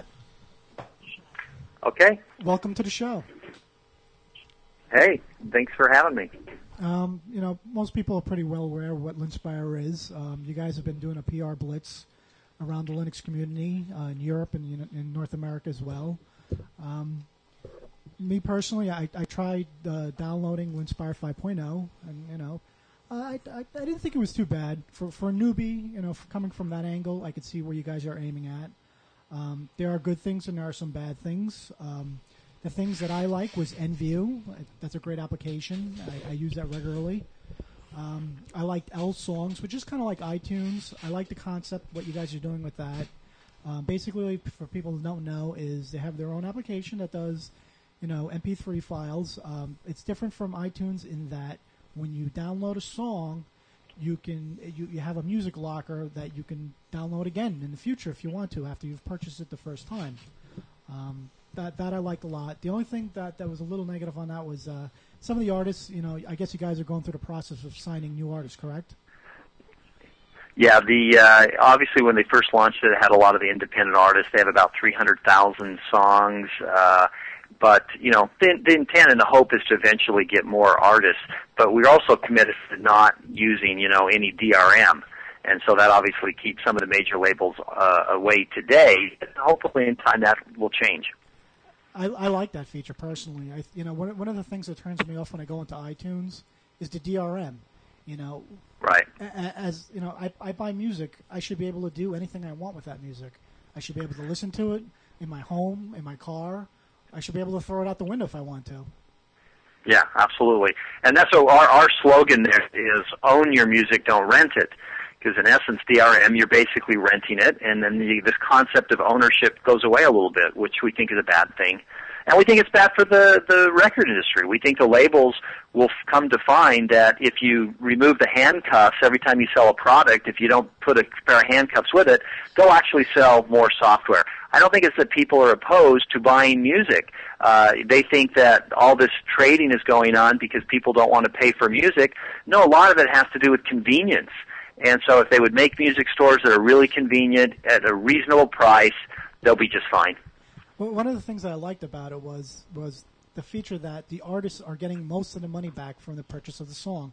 Okay. Welcome to the show. Hey, thanks for having me. Most people are pretty well aware of what Linspire is. You guys have been doing a PR blitz around the Linux community in Europe and in North America as well. Me personally, I tried downloading Linspire 5.0, and I didn't think it was too bad for a newbie. Coming from that angle, I could see where you guys are aiming at. There are good things and there are some bad things. The things that I like was NView. That's a great application. I use that regularly. I liked L Songs, which is kind of like iTunes. I like the concept, what you guys are doing with that. Basically, for people who don't know, is they have their own application that does, MP3 files. It's different from iTunes in that when you download a song, you have a music locker that you can download again in the future if you want to after you've purchased it the first time. That I liked a lot. The only thing that was a little negative on that was some of the artists. I guess you guys are going through the process of signing new artists, correct? Yeah, obviously when they first launched it had a lot of the independent artists. They have about 300,000 songs. But, the intent and the hope is to eventually get more artists. But we're also committed to not using, any DRM. And so that obviously keeps some of the major labels away today. But hopefully in time that will change. I like that feature personally. One of the things that turns me off when I go into iTunes is the DRM. Right. As I buy music, I should be able to do anything I want with that music. I should be able to listen to it in my home, in my car. I should be able to throw it out the window if I want to. Yeah, absolutely. And that's what our slogan there is: own your music, don't rent it. Because in essence, DRM, you're basically renting it, and then this concept of ownership goes away a little bit, which we think is a bad thing. And we think it's bad for the record industry. We think the labels will come to find that if you remove the handcuffs every time you sell a product, if you don't put a pair of handcuffs with it, they'll actually sell more software. I don't think it's that people are opposed to buying music. They think that all this trading is going on because people don't want to pay for music. No, a lot of it has to do with convenience. And so if they would make music stores that are really convenient at a reasonable price, they'll be just fine. Well, one of the things that I liked about it was the feature that the artists are getting most of the money back from the purchase of the song.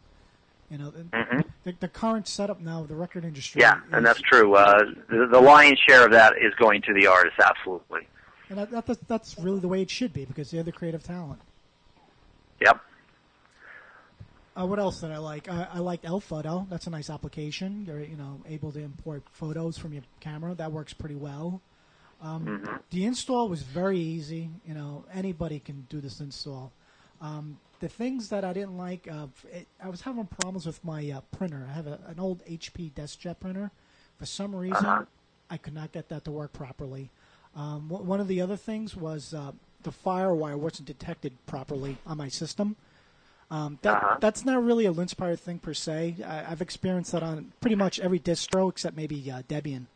The current setup now of the record industry. Yeah, and that's true. The lion's share of that is going to the artists, absolutely. And that's really the way it should be because they're the creative talent. Yep. What else did I like? I liked Elphoto. That's a nice application. You're able to import photos from your camera. That works pretty well. The install was very easy. Anybody can do this install. The things that I didn't like, I was having problems with my printer. I have an old HP DeskJet printer. For some reason, I could not get that to work properly. One of the other things was the FireWire wasn't detected properly on my system. That's not really a Linspire thing per se. I've experienced that on pretty much every distro except maybe Debian.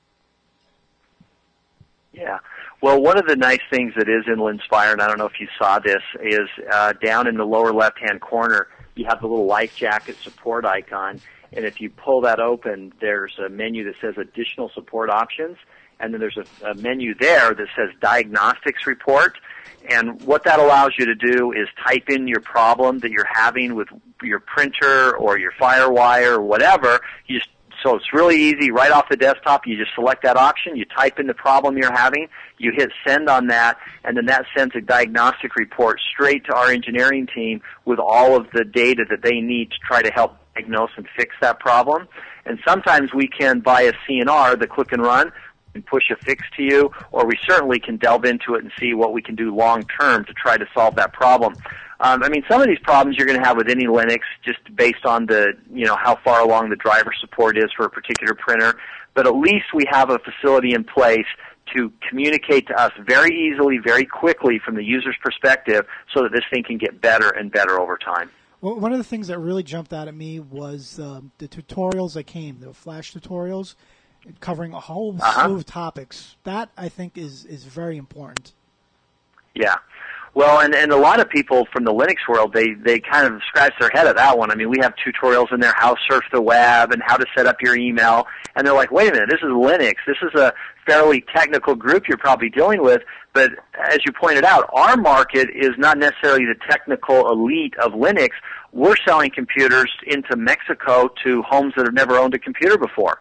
Yeah. Well, one of the nice things that is in Linspire, and I don't know if you saw this, is down in the lower left-hand corner, you have the little life jacket support icon, and if you pull that open, there's a menu that says additional support options, and then there's a menu there that says diagnostics report, and what that allows you to do is type in your problem that you're having with your printer or your FireWire or whatever. So it's really easy. Right off the desktop, you just select that option, you type in the problem you're having, you hit send on that, and then that sends a diagnostic report straight to our engineering team with all of the data that they need to try to help diagnose and fix that problem. And sometimes we can, by a CNR, the click and run, and push a fix to you, or we certainly can delve into it and see what we can do long term to try to solve that problem. Some of these problems you're going to have with any Linux just based on the, how far along the driver support is for a particular printer. But at least we have a facility in place to communicate to us very easily, very quickly from the user's perspective so that this thing can get better and better over time. Well, one of the things that really jumped out at me was the tutorials that came, the Flash tutorials, covering a whole slew of topics. That, I think, is very important. Yeah. Well, and a lot of people from the Linux world, they kind of scratch their head at that one. We have tutorials in there, how to surf the web and how to set up your email. And they're like, wait a minute, this is Linux. This is a fairly technical group you're probably dealing with. But as you pointed out, our market is not necessarily the technical elite of Linux. We're selling computers into Mexico to homes that have never owned a computer before.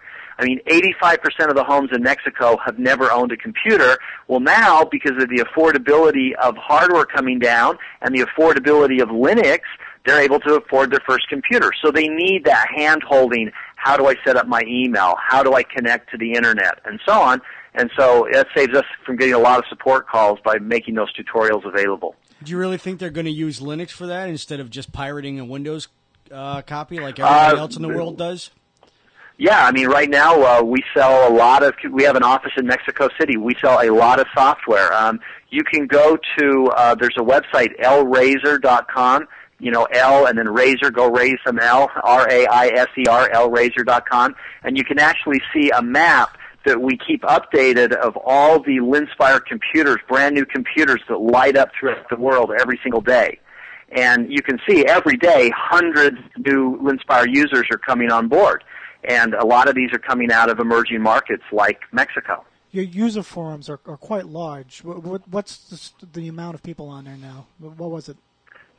85% of the homes in Mexico have never owned a computer. Well, now, because of the affordability of hardware coming down and the affordability of Linux, they're able to afford their first computer. So they need that hand-holding. How do I set up my email? How do I connect to the Internet? And so on. And so that saves us from getting a lot of support calls by making those tutorials available. Do you really think they're going to use Linux for that instead of just pirating a Windows copy like everybody else in the world does? Yeah, right now we sell we have an office in Mexico City. We sell a lot of software. You can go to, there's a website, lrazor.com. L and then Razor, go raise some L, R-A-I-S-E-R, lrazor.com, and you can actually see a map that we keep updated of all the Linspire computers, brand new computers that light up throughout the world every single day. And you can see every day hundreds of new Linspire users are coming on board. And a lot of these are coming out of emerging markets like Mexico. Your user forums are quite large. What's the amount of people on there now? What was it?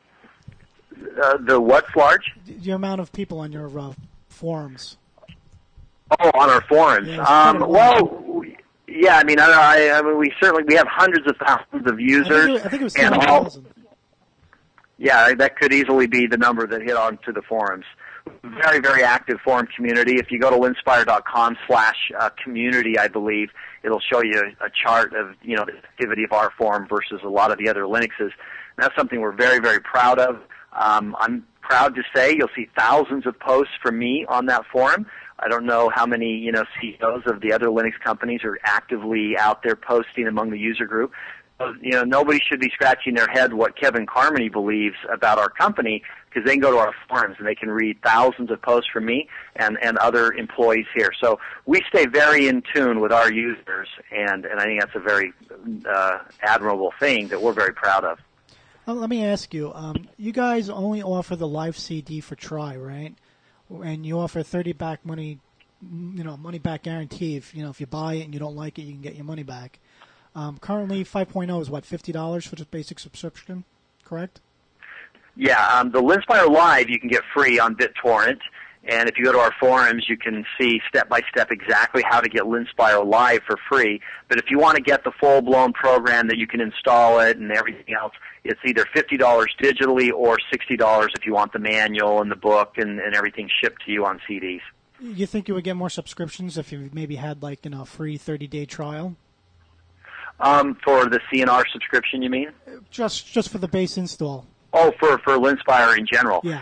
The what's large? The amount of people on your forums. Oh, on our forums. Yeah, yeah. I mean, we have hundreds of thousands of users. I think it was and 7,000. Yeah, that could easily be the number that hit onto the forums. Very, very active forum community. If you go to linspire.com/community, I believe, it'll show you a chart of, the activity of our forum versus a lot of the other Linuxes. And that's something we're very, very proud of. I'm proud to say you'll see thousands of posts from me on that forum. I don't know how many, CEOs of the other Linux companies are actively out there posting among the user group. Nobody should be scratching their head what Kevin Carmody believes about our company, because they can go to our forums and they can read thousands of posts from me and other employees here. So we stay very in tune with our users, and I think that's a very admirable thing that we're very proud of. Well, let me ask you, you guys only offer the live CD for try, right? And you offer $30 back money back guarantee. If you buy it and you don't like it, you can get your money back. Currently, 5.0 is what, $50 for the basic subscription, correct? Yeah, the Linspire Live you can get free on BitTorrent, and if you go to our forums, you can see step-by-step exactly how to get Linspire Live for free. But if you want to get the full-blown program that you can install it and everything else, it's either $50 digitally or $60 if you want the manual and the book and everything shipped to you on CDs. You think you would get more subscriptions if you maybe had a free 30-day trial? For the CNR subscription, you mean? Just for the base install. Oh, for Linspire in general. Yeah.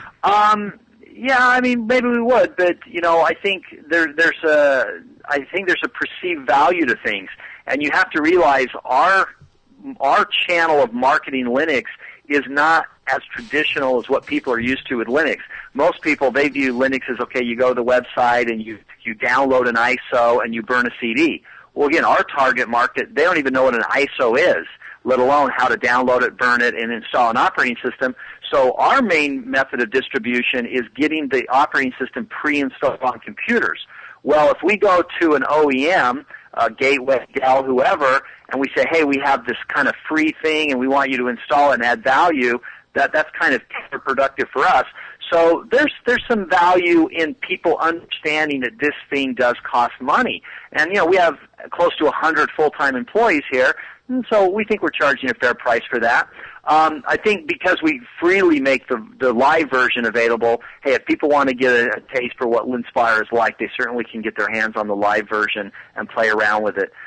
Yeah, I mean, maybe we would, but I think there's a perceived value to things, and you have to realize our channel of marketing Linux is not as traditional as what people are used to with Linux. Most people, they view Linux as, okay, you go to the website and you download an ISO and you burn a CD. Well, again, our target market, they don't even know what an ISO is, let alone how to download it, burn it, and install an operating system. So our main method of distribution is getting the operating system pre-installed on computers. Well, if we go to an OEM, Gateway, Dell, whoever, and we say, hey, we have this kind of free thing and we want you to install it and add value, that's kind of counterproductive for us. So there's some value in people understanding that this thing does cost money. And, we have close to 100 full-time employees here, and so we think we're charging a fair price for that. I think because we freely make the live version available, hey, if people want to get a taste for what Linspire is like, they certainly can get their hands on the live version and play around with it.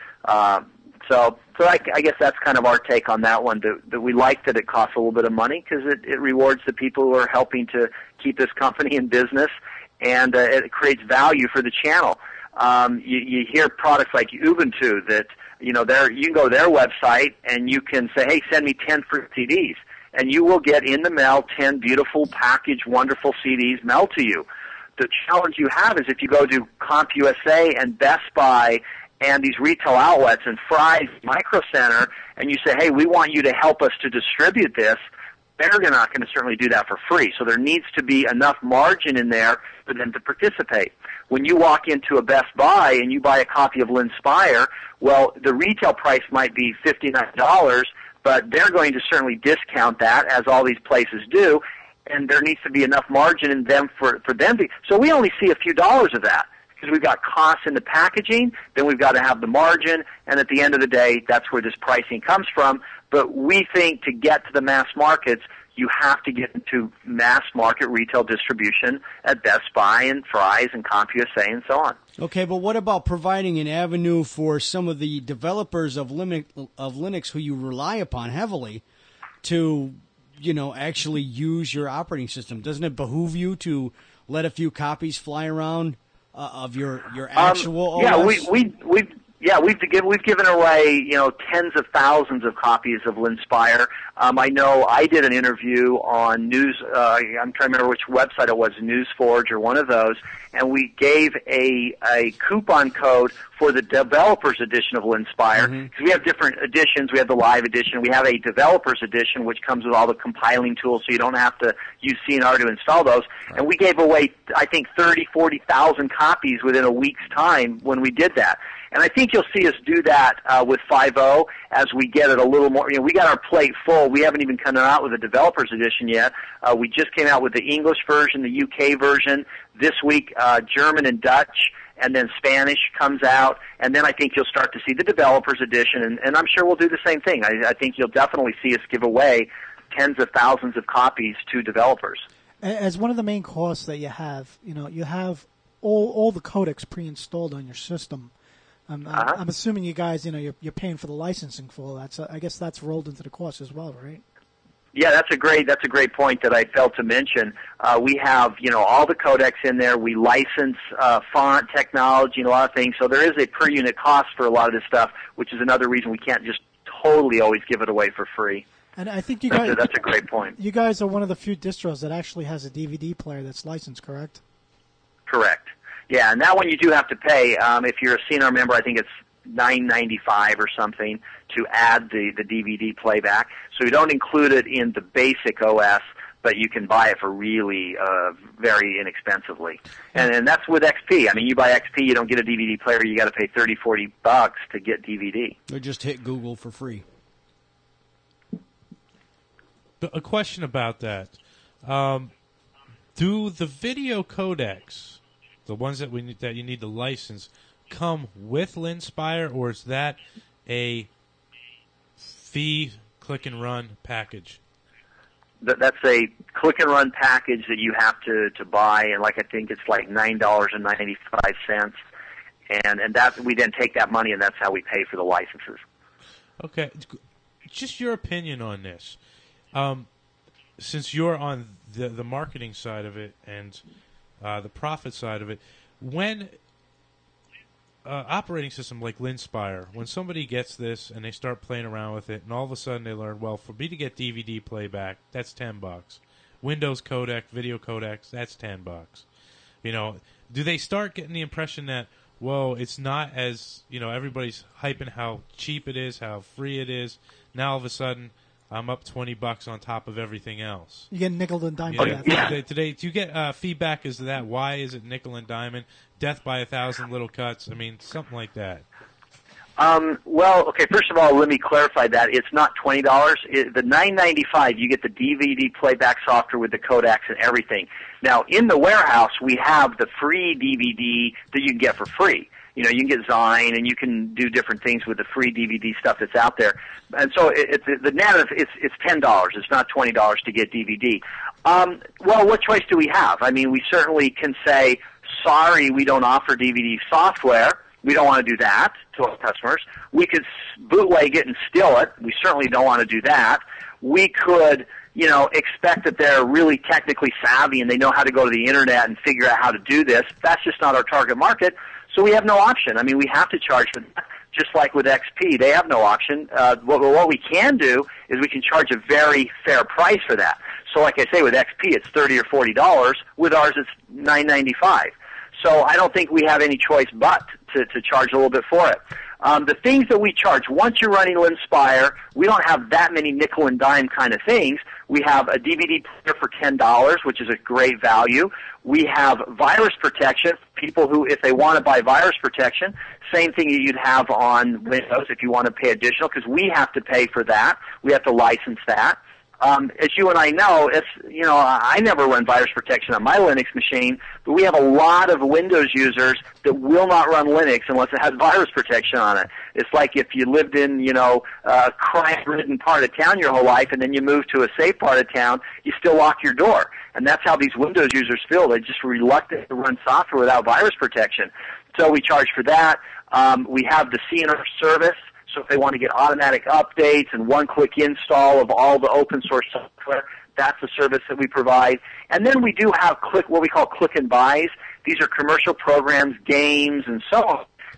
So I guess that's kind of our take on that one, that we like that it costs a little bit of money because it rewards the people who are helping to keep this company in business, and it creates value for the channel. You hear products like Ubuntu that, you can go to their website and you can say, hey, send me 10 free CDs, and you will get in the mail 10 beautiful packaged, wonderful CDs mailed to you. The challenge you have is if you go to CompUSA and Best Buy and these retail outlets and Fry's Micro Center, and you say, hey, we want you to help us to distribute this, they're not going to certainly do that for free. So there needs to be enough margin in there for them to participate. When you walk into a Best Buy and you buy a copy of Linspire, well, the retail price might be $59, but they're going to certainly discount that, as all these places do, and there needs to be enough margin in them for them to. So we only see a few dollars of that, because we've got costs in the packaging, then we've got to have the margin, and at the end of the day, that's where this pricing comes from. But we think to get to the mass markets, you have to get into mass market retail distribution at Best Buy and Fry's and CompUSA and so on. Okay, but what about providing an avenue for some of the developers of Linux who you rely upon heavily to, actually use your operating system? Doesn't it behoove you to let a few copies fly around of your actual OS? Yeah, Yeah, we've given away, tens of thousands of copies of Linspire. I know I did an interview on News, I'm trying to remember which website it was, NewsForge or one of those, and we gave a coupon code for the developer's edition of Linspire. Because we have different editions. We have the live edition. We have a developer's edition, which comes with all the compiling tools, so you don't have to use CNR to install those. Right. And we gave away, I think, 40,000 copies within a week's time when we did that. And I think you'll see us do that with 5.0 as we get it a little more. We got our plate full. We haven't even come out with a developer's edition yet. We just came out with the English version, the UK version. This week, German and Dutch, and then Spanish comes out. And then I think you'll start to see the developer's edition, and I'm sure we'll do the same thing. I think you'll definitely see us give away tens of thousands of copies to developers. As one of the main costs that you have all the codecs pre-installed on your system. I'm assuming you guys, you're paying for the licensing for all that. So I guess that's rolled into the cost as well, right? Yeah, that's a great point that I failed to mention. We have, all the codecs in there. We license font technology and a lot of things. So there is a per unit cost for a lot of this stuff, which is another reason we can't just totally always give it away for free. And I think you guys, that's a great point. You guys are one of the few distros that actually has a DVD player that's licensed, correct? Correct. Yeah, and that one you do have to pay. If you're a CNR member, I think it's $9.95 or something to add the DVD playback. So you don't include it in the basic OS, but you can buy it for really very inexpensively. And that's with XP. I mean, you buy XP, you don't get a DVD player. You got to pay $30-40 to get DVD. Or just hit Google for free. A question about that: do the video codecs, the ones that you need to license, come with Linspire, or is that a fee click and run package? That's a click and run package that you have to buy, and I think it's like $9.95, and that we then take that money, and that's how we pay for the licenses. Okay, just your opinion on this. Since you're on the marketing side of it and the profit side of it, when operating system like Linspire, when somebody gets this and they start playing around with it, and all of a sudden they learn, well, for me to get DVD playback, that's $10. Windows codec, video codecs, that's $10. Do they start getting the impression that, whoa, it's not as, everybody's hyping how cheap it is, how free it is. Now all of a sudden, I'm up $20 on top of everything else. You get nickel and dime. Today, do you get feedback as to that? Why is it nickel and diamond? Death by 1,000 little cuts? I mean, something like that. Well, okay. First of all, let me clarify that it's not $20. The $9.95, you get the DVD playback software with the codecs and everything. Now, in the warehouse, we have the free DVD that you can get for free. You can get Zine, and you can do different things with the free DVD stuff that's out there. And so the net of it's $10. It's not $20 to get DVD. Well, what choice do we have? I mean, we certainly can say, sorry, we don't offer DVD software. We don't want to do that to our customers. We could bootleg it and steal it. We certainly don't want to do that. We could, expect that they're really technically savvy and they know how to go to the internet and figure out how to do this. That's just not our target market. So we have no option. I mean, we have to charge for that, just like with XP. They have no option. What we can do is we can charge a very fair price for that. So like I say, with XP, it's $30 or $40. With ours, it's $9.95. So I don't think we have any choice but to charge a little bit for it. The things that we charge, once you're running Linspire, we don't have that many nickel and dime kind of things. We have a DVD player for $10, which is a great value. We have virus protection. People who, if they want to buy virus protection, same thing you'd have on Windows if you want to pay additional, because we have to pay for that. We have to license that. As you and I know, I never run virus protection on my Linux machine, but we have a lot of Windows users that will not run Linux unless it has virus protection on it. It's like if you lived in, a crime-ridden part of town your whole life, and then you move to a safe part of town, you still lock your door. And that's how these Windows users feel. They're just reluctant to run software without virus protection. So we charge for that. We have the CNR service. So if they want to get automatic updates and one-click install of all the open-source software, that's the service that we provide. And then we do have what we call click and buys. These are commercial programs, games, and so on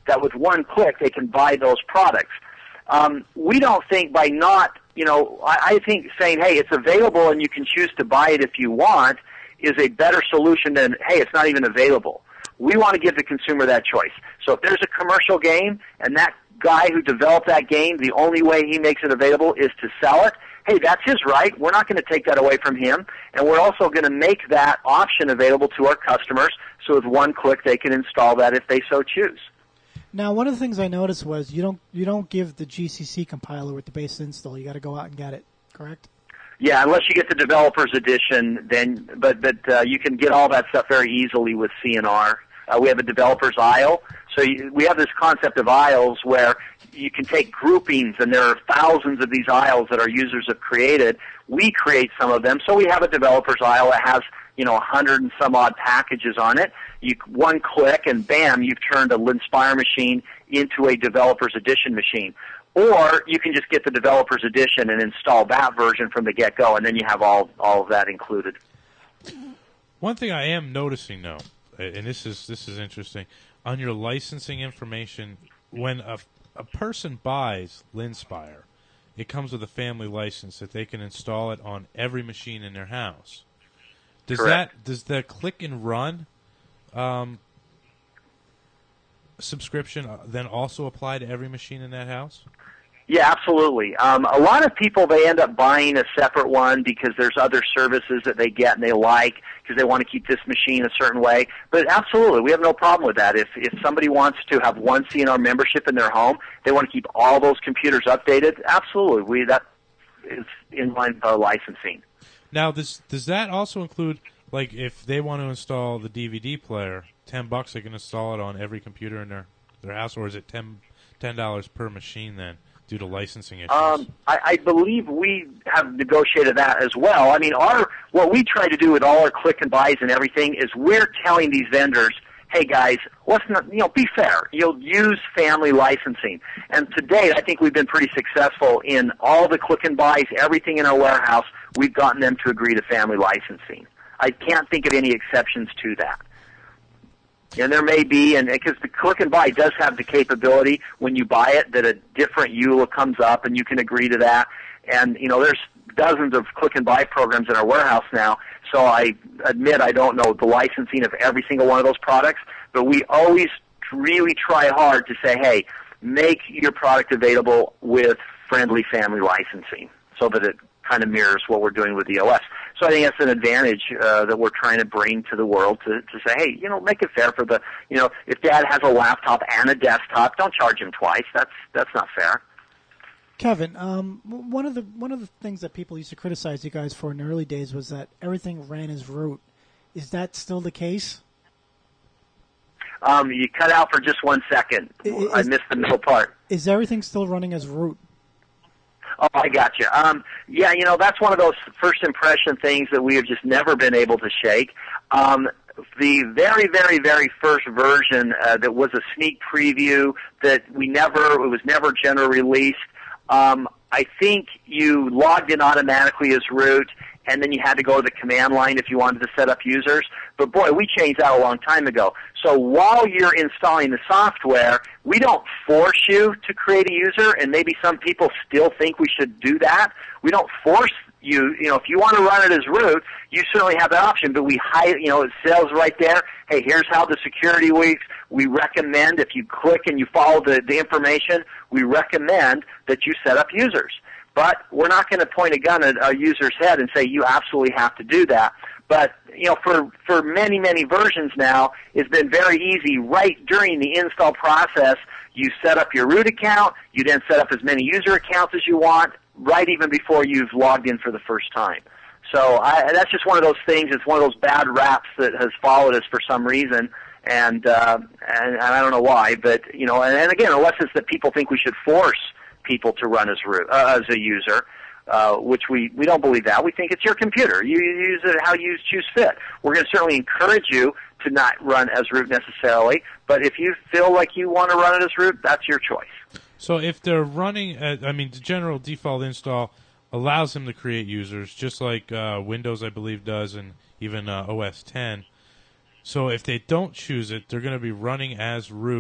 that with one click they can buy those products. We don't think by not, I think saying, hey, it's available and you can choose to buy it if you want is a better solution than, hey, it's not even available. We want to give the consumer that choice. So if there's a commercial game and that guy who developed that game, the only way he makes it available is to sell it, hey, that's his right. We're not going to take that away from him. And we're also going to make that option available to our customers so with one click they can install that if they so choose. Now, one of the things I noticed was you don't give the GCC compiler with the base install. You got to go out and get it, correct? Yeah, unless you get the developer's edition, then but you can get all that stuff very easily with CNR. We have a developer's aisle, so we have this concept of aisles where you can take groupings, and there are thousands of these aisles that our users have created. We create some of them, so we have a developer's aisle that has 100 and some odd packages on it. One click, and bam, you've turned a Linspire machine into a developer's edition machine. Or you can just get the developer's edition and install that version from the get-go, and then you have all of that included. One thing I am noticing, though, and this is interesting, on your licensing information, when a person buys Linspire, it comes with a family license that they can install it on every machine in their house. Does the click and run subscription then also apply to every machine in that house? Yeah, absolutely. A lot of people, they end up buying a separate one because there's other services that they get and they like because they want to keep this machine a certain way. But absolutely, we have no problem with that. If somebody wants to have one CNR membership in their home, they want to keep all those computers updated, absolutely. That is in line with our licensing. Now, does that also include, like, if they want to install the DVD player, $10 they can install it on every computer in their house, or is it $10 per machine then? Due to licensing issues? I believe we have negotiated that as well. I mean, what we try to do with all our click and buys and everything is we're telling these vendors, hey guys, let's not, be fair. You'll use family licensing. And to date, I think we've been pretty successful in all the click and buys, everything in our warehouse, we've gotten them to agree to family licensing. I can't think of any exceptions to that. And there may be, and because the click and buy does have the capability when you buy it that a different EULA comes up and you can agree to that. And, there's dozens of click and buy programs in our warehouse now, so I admit I don't know the licensing of every single one of those products, but we always really try hard to say, hey, make your product available with friendly family licensing so that it kind of mirrors what we're doing with the OS. So I think that's an advantage that we're trying to bring to the world to say, hey, make it fair for the, if Dad has a laptop and a desktop, don't charge him twice. That's not fair. Kevin, one of the things that people used to criticize you guys for in the early days was that everything ran as root. Is that still the case? You cut out for just 1 second. I missed the middle part. Is everything still running as root? Oh, I got you. Yeah, that's one of those first impression things that we have just never been able to shake. The very, very, very first version that was a sneak preview that it was never generally released. I think you logged in automatically as root, and then you had to go to the command line if you wanted to set up users. But boy, we changed that a long time ago. So while you're installing the software, we don't force you to create a user, and maybe some people still think we should do that. We don't force you, if you want to run it as root, you certainly have that option, but we hide, it says right there, hey, here's how the security works. We recommend, if you click and you follow the information, we recommend that you set up users. But we're not going to point a gun at a user's head and say you absolutely have to do that. But, for many, many versions now, it's been very easy. Right during the install process, you set up your root account. You then set up as many user accounts as you want, right even before you've logged in for the first time. So that's just one of those things. It's one of those bad raps that has followed us for some reason. And I don't know why, but, and again, unless it's that people think we should force people to run as root, as a user, which we don't believe that. We think it's your computer. You use it how you choose fit. We're going to certainly encourage you to not run as root necessarily, but if you feel like you want to run it as root, that's your choice. So if they're running, the general default install allows them to create users, just like Windows, I believe, does, and even OS 10. So if they don't choose it, they're going to be running as root,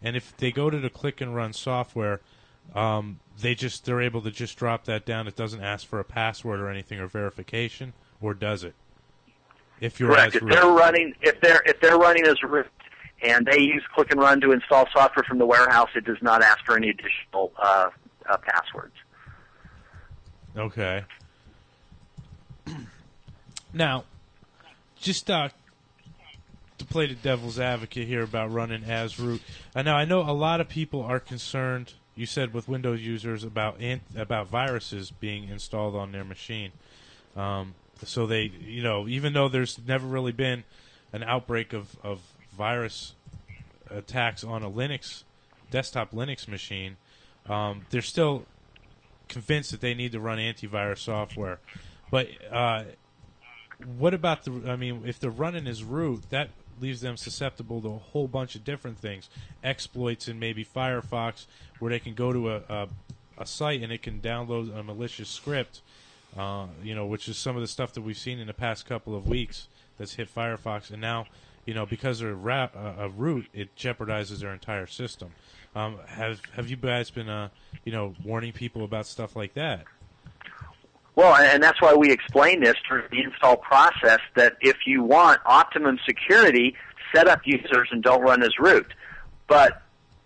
and if they go to the click and run software, they're able to just drop that down. It doesn't ask for a password or anything or verification, or does it? If you're Correct. as If root. they're running as root and they use click and run to install software from the warehouse, it does not ask for any additional passwords. Okay. Now, just to play the devil's advocate here about running as root. Now, I know a lot of people are concerned, you said with Windows users, about viruses being installed on their machine. So they, even though there's never really been an outbreak of virus attacks on a desktop Linux machine, they're still convinced that they need to run antivirus software. But what about if they're running as root, that leaves them susceptible to a whole bunch of different things, exploits in maybe Firefox, where they can go to a site and it can download a malicious script, which is some of the stuff that we've seen in the past couple of weeks that's hit Firefox, and now, because they're a root, it jeopardizes their entire system. Have you guys been, warning people about stuff like that? Well, and that's why we explain this through the install process, that if you want optimum security, set up users and don't run as root. But,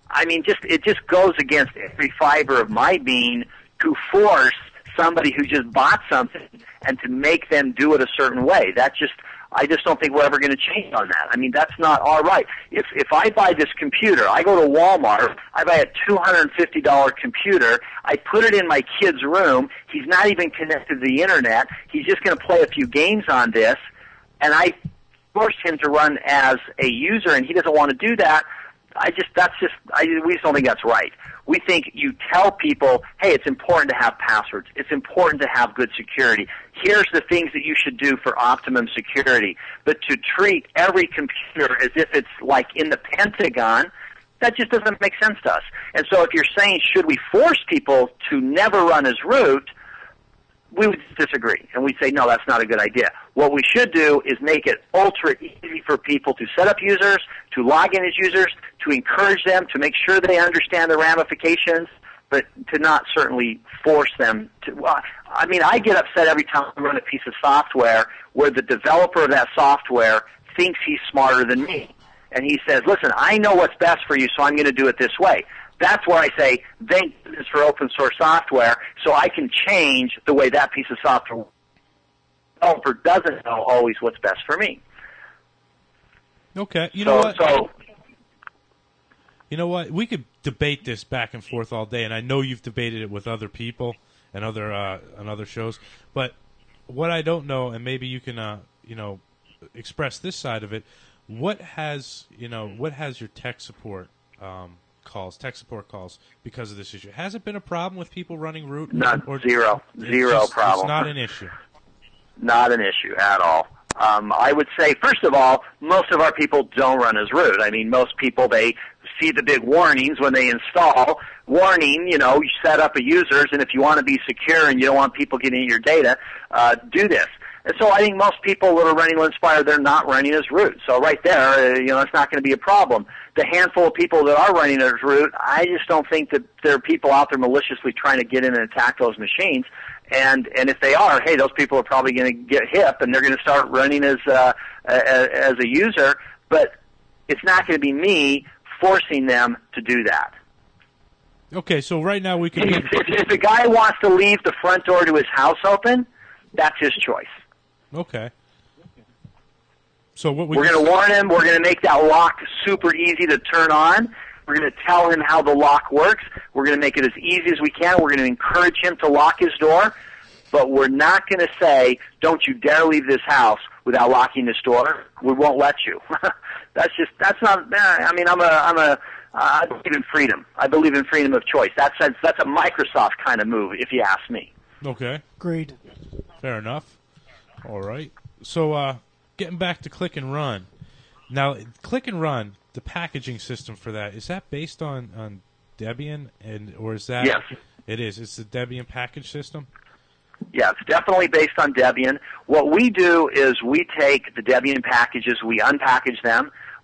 it just goes against every fiber of my being to force somebody who just bought something and to make them do it a certain way. I just don't think we're ever going to change on that. That's not all right. If I buy this computer, I go to Walmart, I buy a $250 computer, I put it in my kid's room, he's not even connected to the internet, he's just going to play a few games on this, and I force him to run as a user, and he doesn't want to do that. We just don't think that's right. We think you tell people, hey, it's important to have passwords. It's important to have good security. Here's the things that you should do for optimum security. But to treat every computer as if it's like in the Pentagon, that just doesn't make sense to us. And so if you're saying, should we force people to never run as root, we would disagree. And we'd say, no, that's not a good idea. What we should do is make it ultra easy for people to set up users, to log in as users, to encourage them, to make sure they understand the ramifications, but to not certainly force them to. I get upset every time I run a piece of software where the developer of that software thinks he's smarter than me. And he says, listen, I know what's best for you, so I'm going to do it this way. That's where I say, thank goodness for open source software, so I can change the way that piece of software works. The developer doesn't know always what's best for me. Okay, you know what? We could debate this back and forth all day, and I know you've debated it with other people and other shows. But what I don't know, and maybe you can express this side of it. What has your tech support tech support calls because of this issue? Has it been a problem with people running root? Zero problem. It's not an issue. Not an issue at all. I would say, first of all, most of our people don't run as root. Most people, they see the big warnings when they install. Warning, you set up a users, and if you want to be secure and you don't want people getting your data, do this. And so I think most people that are running Linspire, they're not running as root. So right there, it's not going to be a problem. The handful of people that are running as root, I just don't think that there are people out there maliciously trying to get in and attack those machines. And if they are, hey, those people are probably going to get hip and they're going to start running as a user. But it's not going to be me forcing them to do that. Okay, so right now we can. If the guy wants to leave the front door to his house open, that's his choice. Okay. So what we're going to warn him. We're going to make that lock super easy to turn on. We're going to tell him how the lock works. We're going to make it as easy as we can. We're going to encourage him to lock his door. But we're not going to say, don't you dare leave this house without locking this door. We won't let you. That's not, I believe in freedom. I believe in freedom of choice. That's a Microsoft kind of move, if you ask me. Okay. Agreed. Fair enough. All right. So, getting back to Click and Run. Now, Click and Run, the packaging system for that, is that based on Debian, or is that? Yes. It is. It's the Debian package system? Yeah, it's definitely based on Debian. What we do is we take the Debian packages, we unpackage them,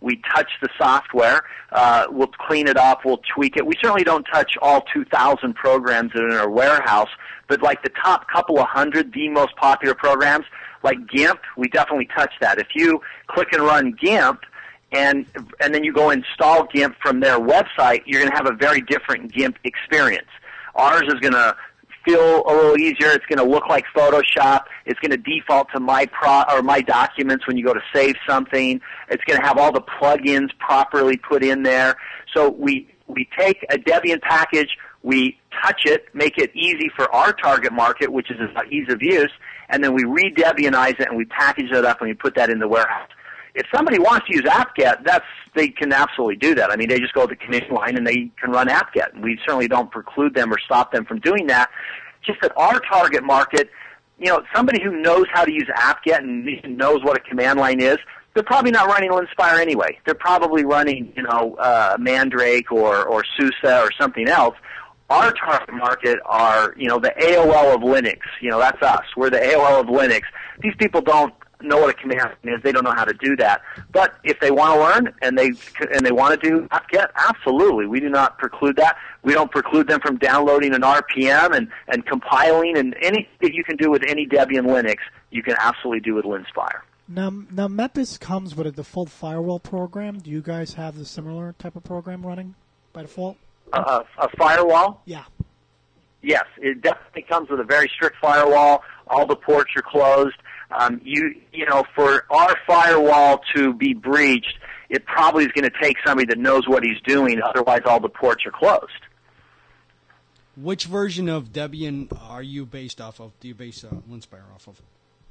We touch the software. We'll clean it up. We'll tweak it. We certainly don't touch all 2,000 programs that are in our warehouse, but like the top couple of hundred, the most popular programs, like GIMP, we definitely touch that. If you click and run GIMP, and then you go install GIMP from their website, you're going to have a very different GIMP experience. Ours is going to feel a little easier. It's going to look like Photoshop. It's going to default to my documents when you go to save something. It's going to have all the plugins properly put in there. So we take a Debian package, we touch it, make it easy for our target market, which is ease of use, and then we re-Debianize it and we package it up and we put that in the warehouse. If somebody wants to use apt-get, they can absolutely do that. I mean, they just go to the command line and they can run apt-get. And we certainly don't preclude them or stop them from doing that. Just that our target market, somebody who knows how to use apt-get and knows what a command line is, they're probably not running Linspire anyway. They're probably running, Mandrake or SUSE or something else. Our target market are, the AOL of Linux. That's us. We're the AOL of Linux. These people don't know what a command line is. They don't know how to do that. But if they want to learn and they want to do apt-get, absolutely. We do not preclude that. We don't preclude them from downloading an RPM and compiling, and anything that you can do with any Debian Linux, you can absolutely do with Linspire. Now Mepis comes with a default firewall program. Do you guys have the similar type of program running by default? A firewall? Yeah. Yes, it definitely comes with a very strict firewall. All the ports are closed. For our firewall to be breached, it probably is going to take somebody that knows what he's doing. Otherwise, all the ports are closed. Which version of Debian are you based off of? Do you base Linspire off of?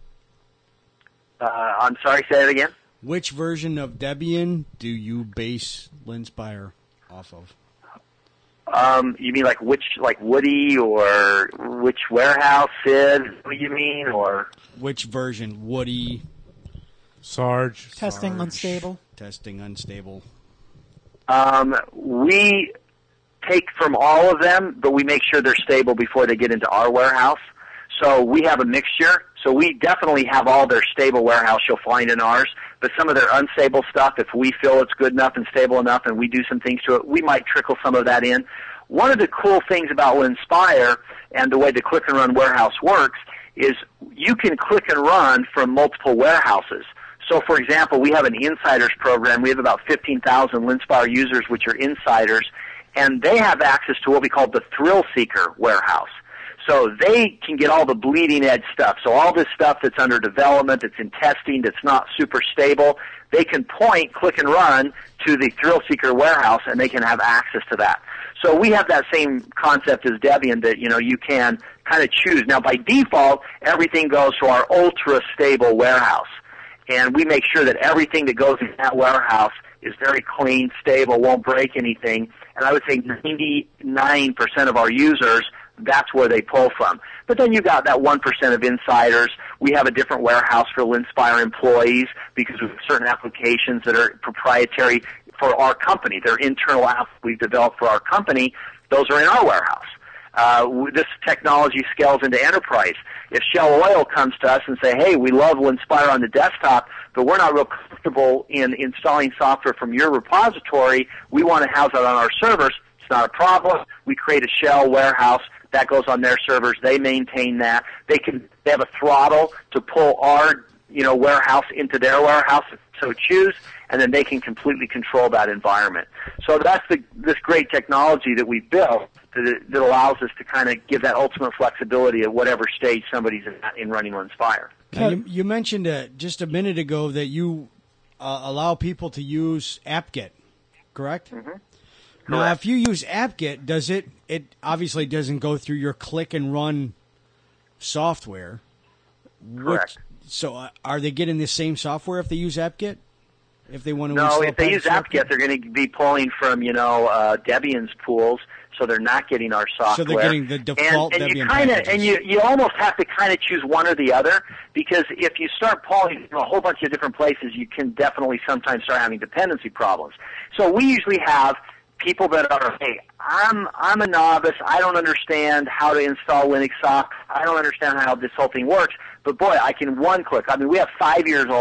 I'm sorry, say it again? Which version of Debian do you base Linspire off of? You mean like Woody or which warehouse, Sid? What do you mean, or which version? Woody, Sarge, testing unstable. Testing unstable. We take from all of them, but we make sure they're stable before they get into our warehouse. So we have a mixture. So we definitely have all their stable warehouse you'll find in ours. But some of their unstable stuff, if we feel it's good enough and stable enough and we do some things to it, we might trickle some of that in. One of the cool things about Linspire and the way the Click and Run warehouse works is you can click and run from multiple warehouses. So, for example, we have an insiders program. We have about 15,000 Linspire users, which are insiders, and they have access to what we call the Thrill Seeker warehouse. So they can get all the bleeding edge stuff. So all this stuff that's under development, that's in testing, that's not super stable, they can point, click and run to the Thrill Seeker warehouse, and they can have access to that. So we have that same concept as Debian that, you can kind of choose. Now, by default, everything goes to our ultra-stable warehouse. And we make sure that everything that goes in that warehouse is very clean, stable, won't break anything. And I would say 99% of our users, that's where they pull from. But then you got that 1% of insiders. We have a different warehouse for Linspire employees because we have certain applications that are proprietary for our company. They're internal apps we've developed for our company. Those are in our warehouse. This technology scales into enterprise. If Shell Oil comes to us and say, hey, we love Linspire on the desktop, but we're not real comfortable in installing software from your repository, we want to house it on our servers, it's not a problem. We create a Shell warehouse that goes on their servers. They maintain that. They have a throttle to pull our warehouse into their warehouse, so choose, and then they can completely control that environment. So that's this great technology that we've built that allows us to kind of give that ultimate flexibility at whatever stage somebody's in running Linspire. Now, you mentioned just a minute ago that you allow people to use apt-get, correct? Mm-hmm. Now, Correct. if you use apt-get, it obviously doesn't go through your click and run software. Correct. So are they getting the same software if they use apt-get? If they want to No, if they use apt-get, they're going to be pulling from, Debian's pools, so they're not getting our software. So they're getting the default Debian packages. And you almost have to kind of choose one or the other, because if you start pulling from a whole bunch of different places, you can definitely sometimes start having dependency problems. So we usually have people that are, hey, I'm a novice. I don't understand how to install Linux software. I don't understand how this whole thing works. But boy, I can one click. I mean, we have 5-year-olds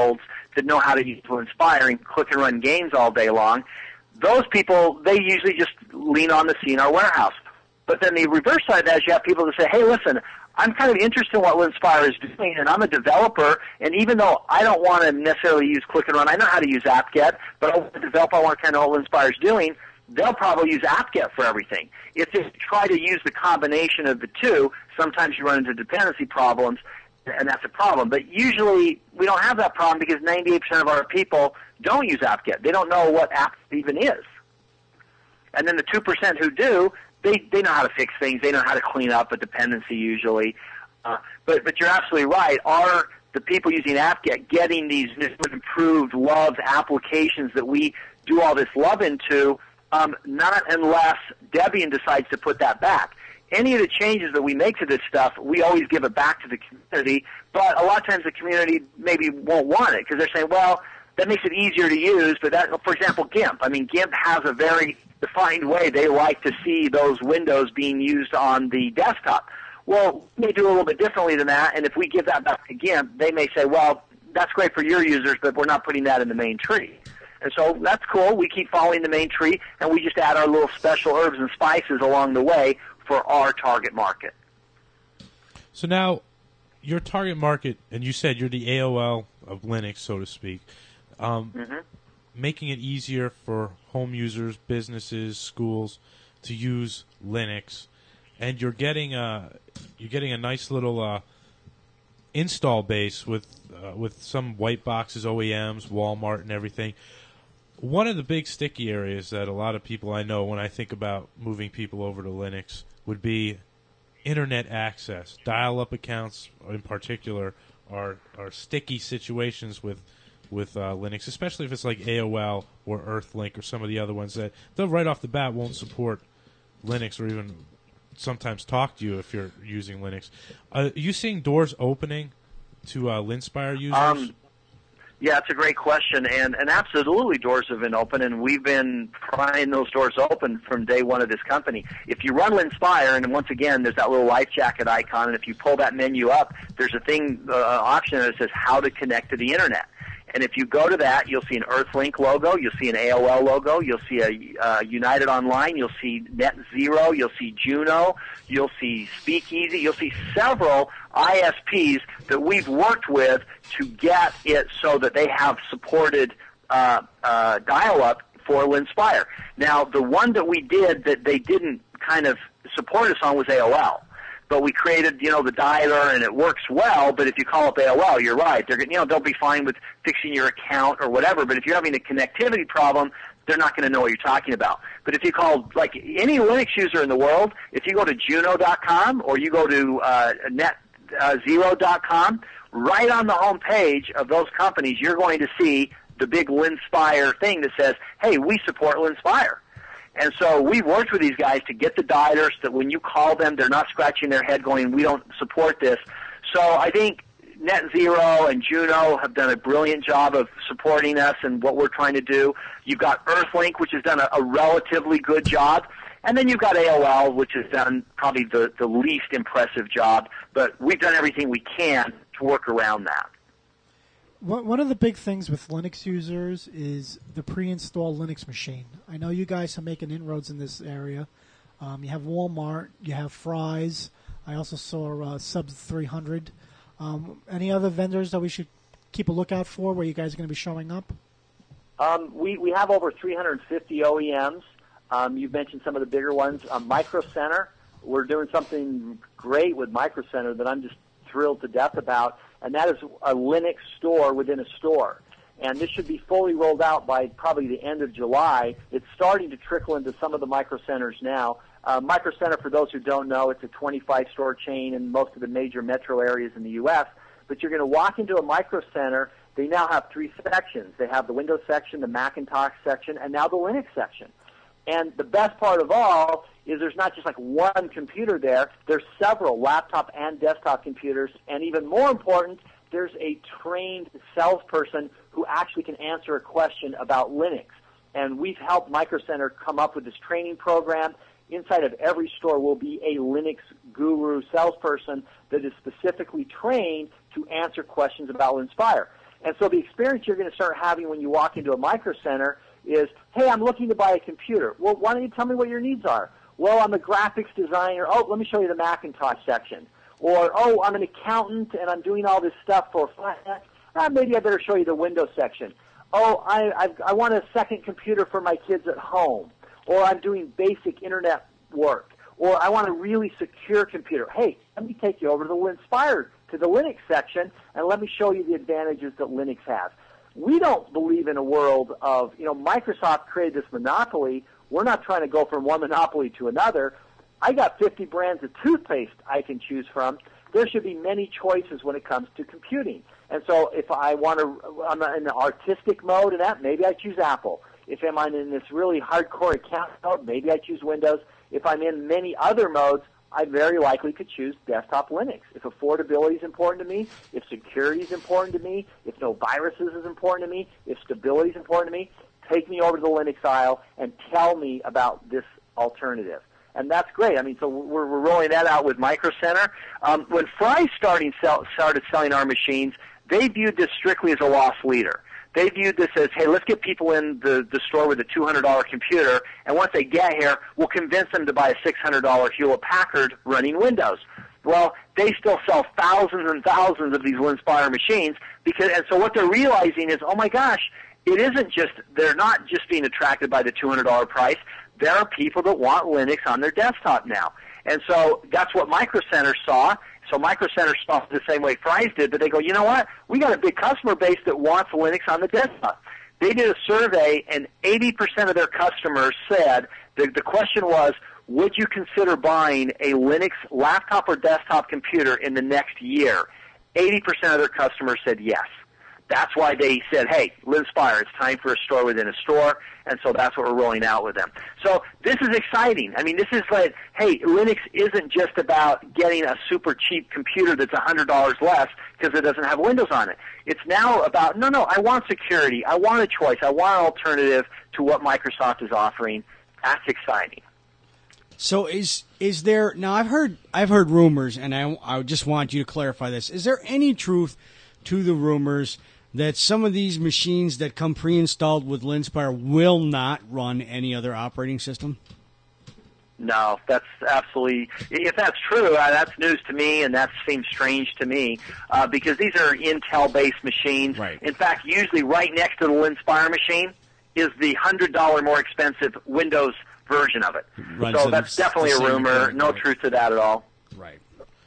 that know how to use Linspire and click and run games all day long, those people, they usually just lean on the CNR warehouse. But then the reverse side of that is you have people that say, hey, listen, I'm kind of interested in what Linspire is doing, and I'm a developer, and even though I don't want to necessarily use click and run, I know how to use apt-get, but I want to develop, I want to kind of know what Linspire is doing, they'll probably use apt-get for everything. If you try to use the combination of the two, sometimes you run into dependency problems, and that's a problem. But usually we don't have that problem because 98% of our people don't use apt-get. They don't know what apt even is. And then the 2% who do, they know how to fix things. They know how to clean up a dependency usually. But you're absolutely right. Are the people using apt-get getting these new, improved, loved applications that we do all this love into? Not unless Debian decides to put that back. Any of the changes that we make to this stuff, we always give it back to the community, but a lot of times the community maybe won't want it because they're saying, well, that makes it easier to use, but that, for example, GIMP. I mean, GIMP has a very defined way they like to see those windows being used on the desktop. Well, we may do a little bit differently than that, and if we give that back to GIMP, they may say, well, that's great for your users, but we're not putting that in the main tree. And so that's cool. We keep following the main tree, and we just add our little special herbs and spices along the way for our target market. So now, your target market, and you said you're the AOL of Linux, so to speak, making it easier for home users, businesses, schools to use Linux, and you're getting a nice little install base with some white boxes, OEMs, Walmart, and everything. One of the big sticky areas that a lot of people I know when I think about moving people over to Linux would be internet access. Dial-up accounts, in particular, are sticky situations with Linux, especially if it's like AOL or Earthlink or some of the other ones that they'll right off the bat won't support Linux or even sometimes talk to you if you're using Linux. Are you seeing doors opening to Linspire users? Yeah, it's a great question, and absolutely doors have been open, and we've been prying those doors open from day one of this company. If you run Linspire, and once again, there's that little life jacket icon, and if you pull that menu up, there's a thing, option that says how to connect to the Internet. And if you go to that, you'll see an Earthlink logo, you'll see an AOL logo, you'll see a United Online, you'll see NetZero, you'll see Juno, you'll see Speakeasy, you'll see several ISPs that we've worked with to get it so that they have supported dial-up for Linspire. Now, the one that we did that they didn't kind of support us on was AOL. But we created, the dialer, and it works well. But if you call up AOL, you're right. They'll be fine with fixing your account or whatever. But if you're having a connectivity problem, they're not going to know what you're talking about. But if you call, like any Linux user in the world, if you go to Juno.com or you go to NetZero.com, right on the home page of those companies, you're going to see the big Linspire thing that says, "Hey, we support Linspire." And so we've worked with these guys to get the dialers that when you call them, they're not scratching their head going, we don't support this. So I think NetZero and Juno have done a brilliant job of supporting us and what we're trying to do. You've got Earthlink, which has done a relatively good job. And then you've got AOL, which has done probably the least impressive job. But we've done everything we can to work around that. One of the big things with Linux users is the pre-installed Linux machine. I know you guys are making inroads in this area. You have Walmart, you have Fry's. I also saw Sub 300. Any other vendors that we should keep a lookout for where you guys are going to be showing up? We have over 350 OEMs. You've mentioned some of the bigger ones. Micro Center, we're doing something great with Micro Center that I'm just thrilled to death about, and that is a Linux store within a store. And this should be fully rolled out by probably the end of July. It's starting to trickle into some of the Micro Centers now. Micro Center, for those who don't know, it's a 25-store chain in most of the major metro areas in the U.S. But you're going to walk into a Micro Center. They now have 3 sections. They have the Windows section, the Macintosh section, and now the Linux section. And the best part of all is there's not just like one computer there. There's several laptop and desktop computers. And even more important, there's a trained salesperson who actually can answer a question about Linux. And we've helped Micro Center come up with this training program. Inside of every store will be a Linux guru salesperson that is specifically trained to answer questions about Linspire. And so the experience you're going to start having when you walk into a Micro Center is, hey, I'm looking to buy a computer. Well, why don't you tell me what your needs are? Well, I'm a graphics designer. Oh, let me show you the Macintosh section. Or, oh, I'm an accountant and I'm doing all this stuff for finance. Maybe I better show you the Windows section. Oh, I want a second computer for my kids at home. Or I'm doing basic internet work. Or I want a really secure computer. Hey, let me take you over to the Linspire, to the Linux section, and let me show you the advantages that Linux has. We don't believe in a world of, Microsoft created this monopoly. We're not trying to go from one monopoly to another. I got 50 brands of toothpaste I can choose from. There should be many choices when it comes to computing. And so if I'm in the artistic mode and that, maybe I choose Apple. If I'm in this really hardcore account mode, maybe I choose Windows. If I'm in many other modes, I very likely could choose desktop Linux. If affordability is important to me, if security is important to me, if no viruses is important to me, if stability is important to me, take me over to the Linux aisle and tell me about this alternative. And that's great. I mean, so we're rolling that out with Micro Center. When Fry started selling our machines, they viewed this strictly as a loss leader. They viewed this as, hey, let's get people in the store with a $200 computer, and once they get here, we'll convince them to buy a $600 Hewlett-Packard running Windows. Well, they still sell thousands and thousands of these Linspire machines, and so what they're realizing is, oh my gosh, they're not just being attracted by the $200 price. There are people that want Linux on their desktop now. And so that's what Micro Center saw. So Micro Center saw it the same way Fry's did, but they go, you know what? We got a big customer base that wants Linux on the desktop. They did a survey, and 80% of their customers said, the question was, would you consider buying a Linux laptop or desktop computer in the next year? 80% of their customers said yes. That's why they said, hey, Linspire, it's time for a store within a store, and so that's what we're rolling out with them. So this is exciting. I mean, this is like, hey, Linux isn't just about getting a super cheap computer that's $100 less because it doesn't have Windows on it. It's now about, no, I want security. I want a choice. I want an alternative to what Microsoft is offering. That's exciting. So is there, now I've heard rumors, and I just want you to clarify this. Is there any truth to the rumors that some of these machines that come pre-installed with Linspire will not run any other operating system? No, that's absolutely, if that's true, that's news to me, and that seems strange to me, because these are Intel-based machines. Right. In fact, usually right next to the Linspire machine is the $100 more expensive Windows version of it. So that's definitely a rumor. No truth to that at all. Right.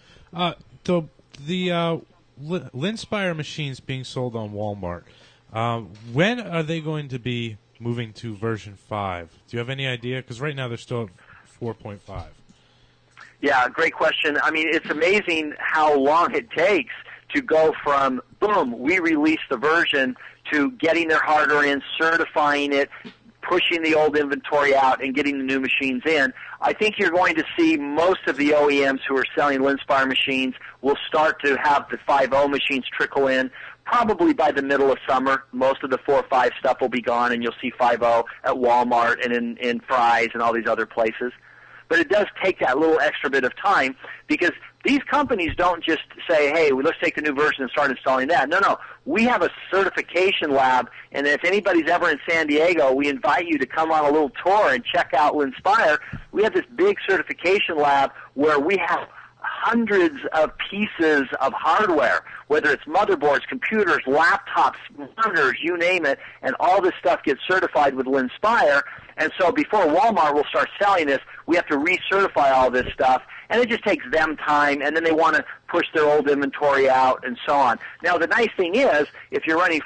So the Linspire machines being sold on Walmart, when are they going to be moving to version 5? Do you have any idea? Because right now they're still at 4.5. Yeah, great question. I mean, it's amazing how long it takes to go from, boom, we released the version, to getting their hardware in, certifying it, pushing the old inventory out, and getting the new machines in. I think you're going to see most of the OEMs who are selling Linspire machines will start to have the 5.0 machines trickle in. Probably by the middle of summer, most of the 4.5 stuff will be gone, and you'll see 5.0 at Walmart and in Fry's and all these other places. But it does take that little extra bit of time, because these companies don't just say, hey, let's take the new version and start installing that. No. We have a certification lab, and if anybody's ever in San Diego, we invite you to come on a little tour and check out Linspire. We have this big certification lab where we have hundreds of pieces of hardware, whether it's motherboards, computers, laptops, monitors, you name it, and all this stuff gets certified with Linspire. And so before Walmart will start selling this, we have to recertify all this stuff, and it just takes them time, and then they want to push their old inventory out and so on. Now, the nice thing is, if you're running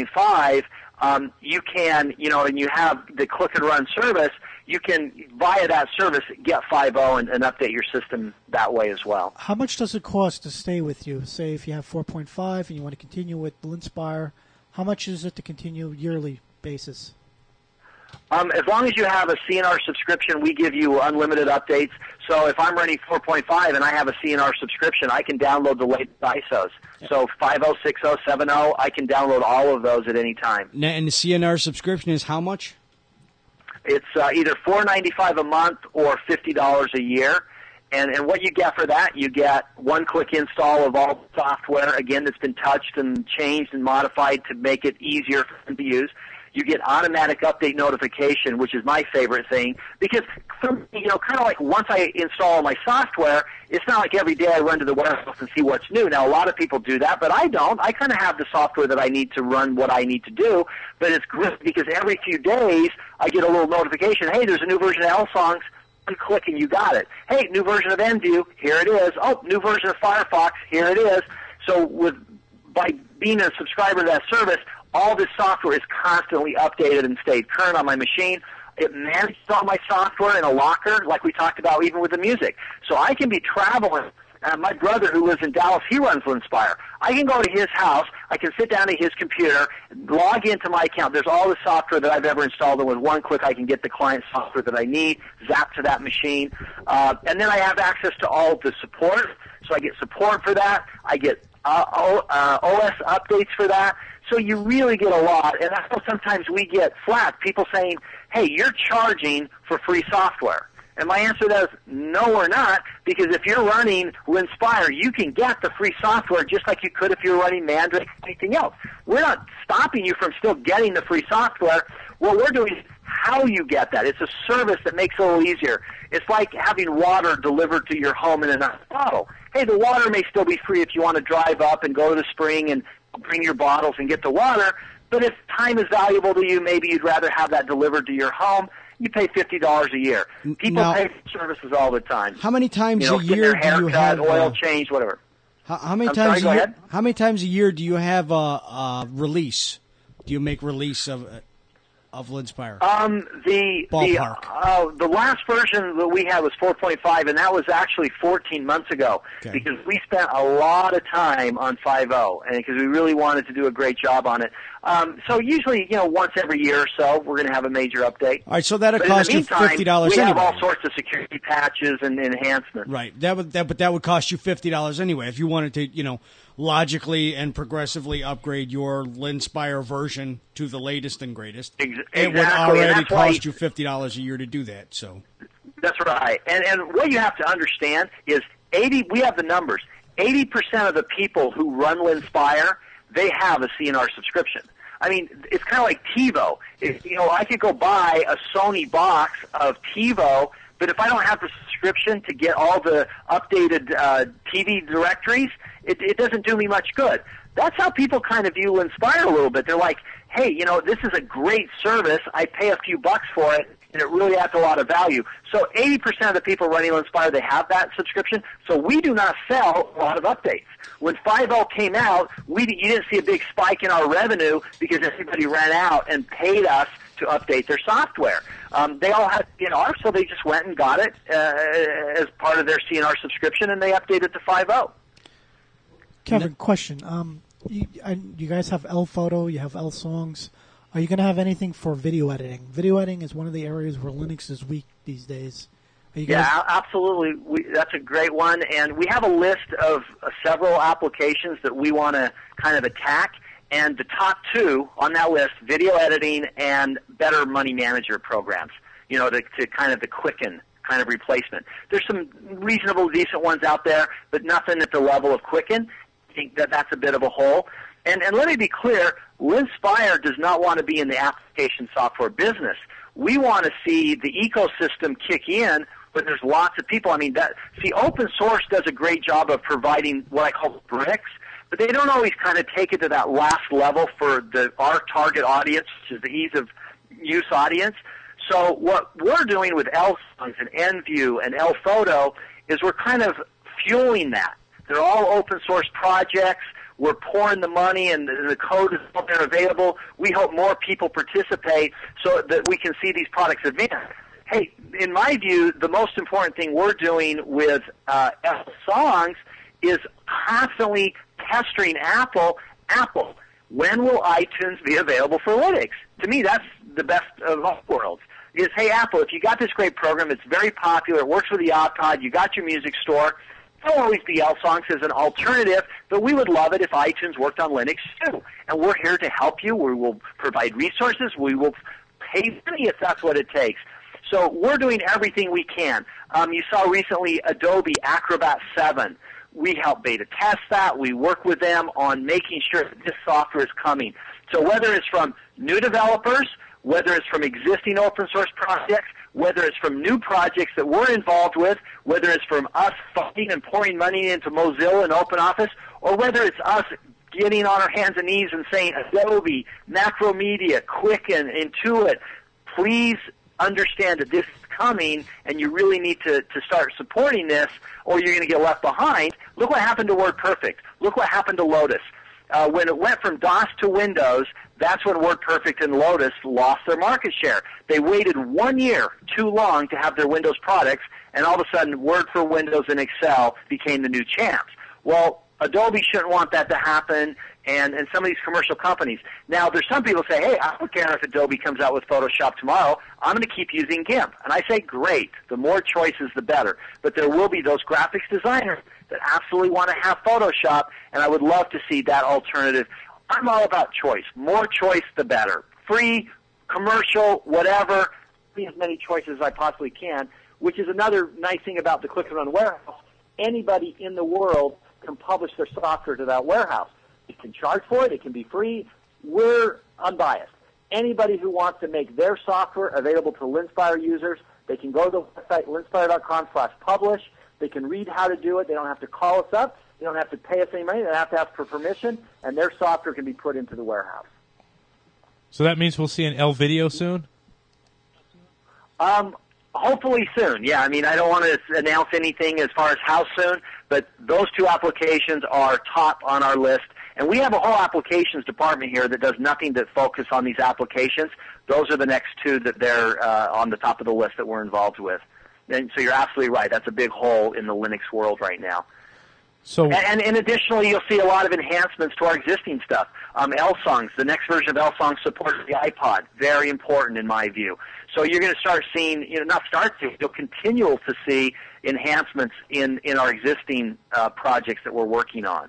4.5, you can, and you have the click and run service, you can, via that service, get 5.0 and update your system that way as well. How much does it cost to stay with you? Say if you have 4.5 and you want to continue with Linspire, how much is it to continue yearly basis? As long as you have a CNR subscription, we give you unlimited updates. So if I'm running 4.5 and I have a CNR subscription, I can download the latest ISOs. Yep. So 5.0, 6.0, 7.0, I can download all of those at any time. And the CNR subscription is how much? It's either $4.95 a month or $50 a year. And what you get for that, you get one-click install of all software, again, that's been touched and changed and modified to make it easier for them to use. You get automatic update notification, which is my favorite thing, because, kind of like once I install my software, it's not like every day I run to the warehouse and see what's new. Now, a lot of people do that, but I don't. I kind of have the software that I need to run what I need to do, but it's great because every few days I get a little notification, hey, there's a new version of L-Songs. One click and you got it. Hey, new version of NView, here it is. Oh, new version of Firefox, here it is. So by being a subscriber to that service, all this software is constantly updated and stayed current on my machine. It manages all my software in a locker, like we talked about even with the music. So I can be traveling. My brother, who lives in Dallas, he runs Linspire. I can go to his house. I can sit down at his computer, log into my account. There's all the software that I've ever installed, and with one click I can get the client software that I need, zap to that machine. And then I have access to all of the support. So I get support for that. I get OS updates for that. So you really get a lot. And I know sometimes we get flack, people saying, hey, you're charging for free software. And my answer to that is, no, we're not, because if you're running Linspire, you can get the free software just like you could if you were running Mandrake or anything else. We're not stopping you from still getting the free software. What we're doing is how you get that. It's a service that makes it a little easier. It's like having water delivered to your home in a nice bottle. Hey, the water may still be free if you want to drive up and go to the spring and bring your bottles and get the water, but if time is valuable to you, maybe you'd rather have that delivered to your home. You pay $50 a year. People pay for services all the time. How many times a year do you have oil change, whatever? How many times a year? How many times a year do you have a release? Do you make release of Linspire? The last version that we had was 4.5, and that was actually 14 months ago because we spent a lot of time on 5.0, and because we really wanted to do a great job on it. So usually, once every year or so, we're going to have a major update. All right, so that'll cost you $50 anyway. We have all sorts of security patches and enhancements. Right, but that would cost you $50 anyway if you wanted to, logically and progressively upgrade your Linspire version to the latest and greatest. Exactly. It would already cost you $50 a year to do that. So that's right. And what you have to understand is we have the numbers. 80% of the people who run Linspire, they have a CNR subscription. I mean, it's kind of like TiVo. I could go buy a Sony box of TiVo, but if I don't have the subscription to get all the updated TV directories, it doesn't do me much good. That's how people kind of view Linspire a little bit. They're like, hey, this is a great service. I pay a few bucks for it, and it really adds a lot of value. So 80% of the people running Linspire, they have that subscription. So we do not sell a lot of updates. When 5.0 came out, you didn't see a big spike in our revenue because everybody ran out and paid us to update their software. They all had CNR, so they just went and got it as part of their CNR subscription, and they updated to 5.0. Kevin, question. You guys have L Photo, you have L Songs. Are you going to have anything for video editing? Video editing is one of the areas where Linux is weak these days. Yeah, absolutely. That's a great one, and we have a list of several applications that we want to kind of attack, and the top two on that list, video editing and Better Money Manager programs, to kind of the Quicken kind of replacement. There's some reasonable, decent ones out there, but nothing at the level of Quicken. I think that's a bit of a hole. And let me be clear, Linspire does not want to be in the application software business. We want to see the ecosystem kick in when there's lots of people. I mean, open source does a great job of providing what I call bricks, but they don't always kind of take it to that last level for our target audience, which is the ease of use audience. So what we're doing with L-Songs and NView and L-Photo is we're kind of fueling that. They're all open source projects. We're pouring the money, and the code is out there available. We hope more people participate so that we can see these products advance. Hey, in my view, the most important thing we're doing with L-Songs is constantly pestering Apple. Apple, when will iTunes be available for Linux? To me, that's the best of all worlds. Is, hey, Apple, if you got this great program, it's very popular, it works with the iPod, you got your music store, there'll always be L-Songs as an alternative, but we would love it if iTunes worked on Linux too. And we're here to help you. We will provide resources. We will pay money if that's what it takes. So we're doing everything we can. You saw recently Adobe Acrobat 7. We help beta test that. We work with them on making sure that this software is coming. So whether it's from new developers, whether it's from existing open source projects, whether it's from new projects that we're involved with, whether it's from us funding and pouring money into Mozilla and OpenOffice, or whether it's us getting on our hands and knees and saying, Adobe, Macromedia, Quicken, Intuit, please understand that this is coming and you really need to start supporting this or you're going to get left behind. Look what happened to WordPerfect. Look what happened to Lotus. When it went from DOS to Windows, that's when WordPerfect and Lotus lost their market share. They waited 1 year too long to have their Windows products, and all of a sudden Word for Windows and Excel became the new champs. Well, Adobe shouldn't want that to happen, and some of these commercial companies. Now, there's some people say, hey, I don't care if Adobe comes out with Photoshop tomorrow. I'm going to keep using GIMP. And I say, great. The more choices, the better. But there will be those graphics designers that absolutely want to have Photoshop, and I would love to see that alternative. I'm all about choice. More choice, the better. Free, commercial, whatever. Be as many choices as I possibly can, which is another nice thing about the Click and Run warehouse. Anybody in the world can publish their software to that warehouse. It can charge for it. It can be free. We're unbiased. Anybody who wants to make their software available to Linspire users, they can go to the website linspire.com/publish. They can read how to do it. They don't have to call us up. They don't have to pay us any money. They don't have to ask for permission, and their software can be put into the warehouse. So that means we'll see an L video soon? Hopefully soon. Yeah, I mean, I don't want to announce anything as far as how soon, but those two applications are top on our list. And we have a whole applications department here that does nothing but focus on these applications. Those are the next two that they're on the top of the list that we're involved with. And so you're absolutely right. That's a big hole in the Linux world right now. So, and additionally, you'll see a lot of enhancements to our existing stuff. LSongs, the next version of LSongs supports the iPod. Very important in my view. So you're going to start seeing, you'll continue to see enhancements in our existing projects that we're working on.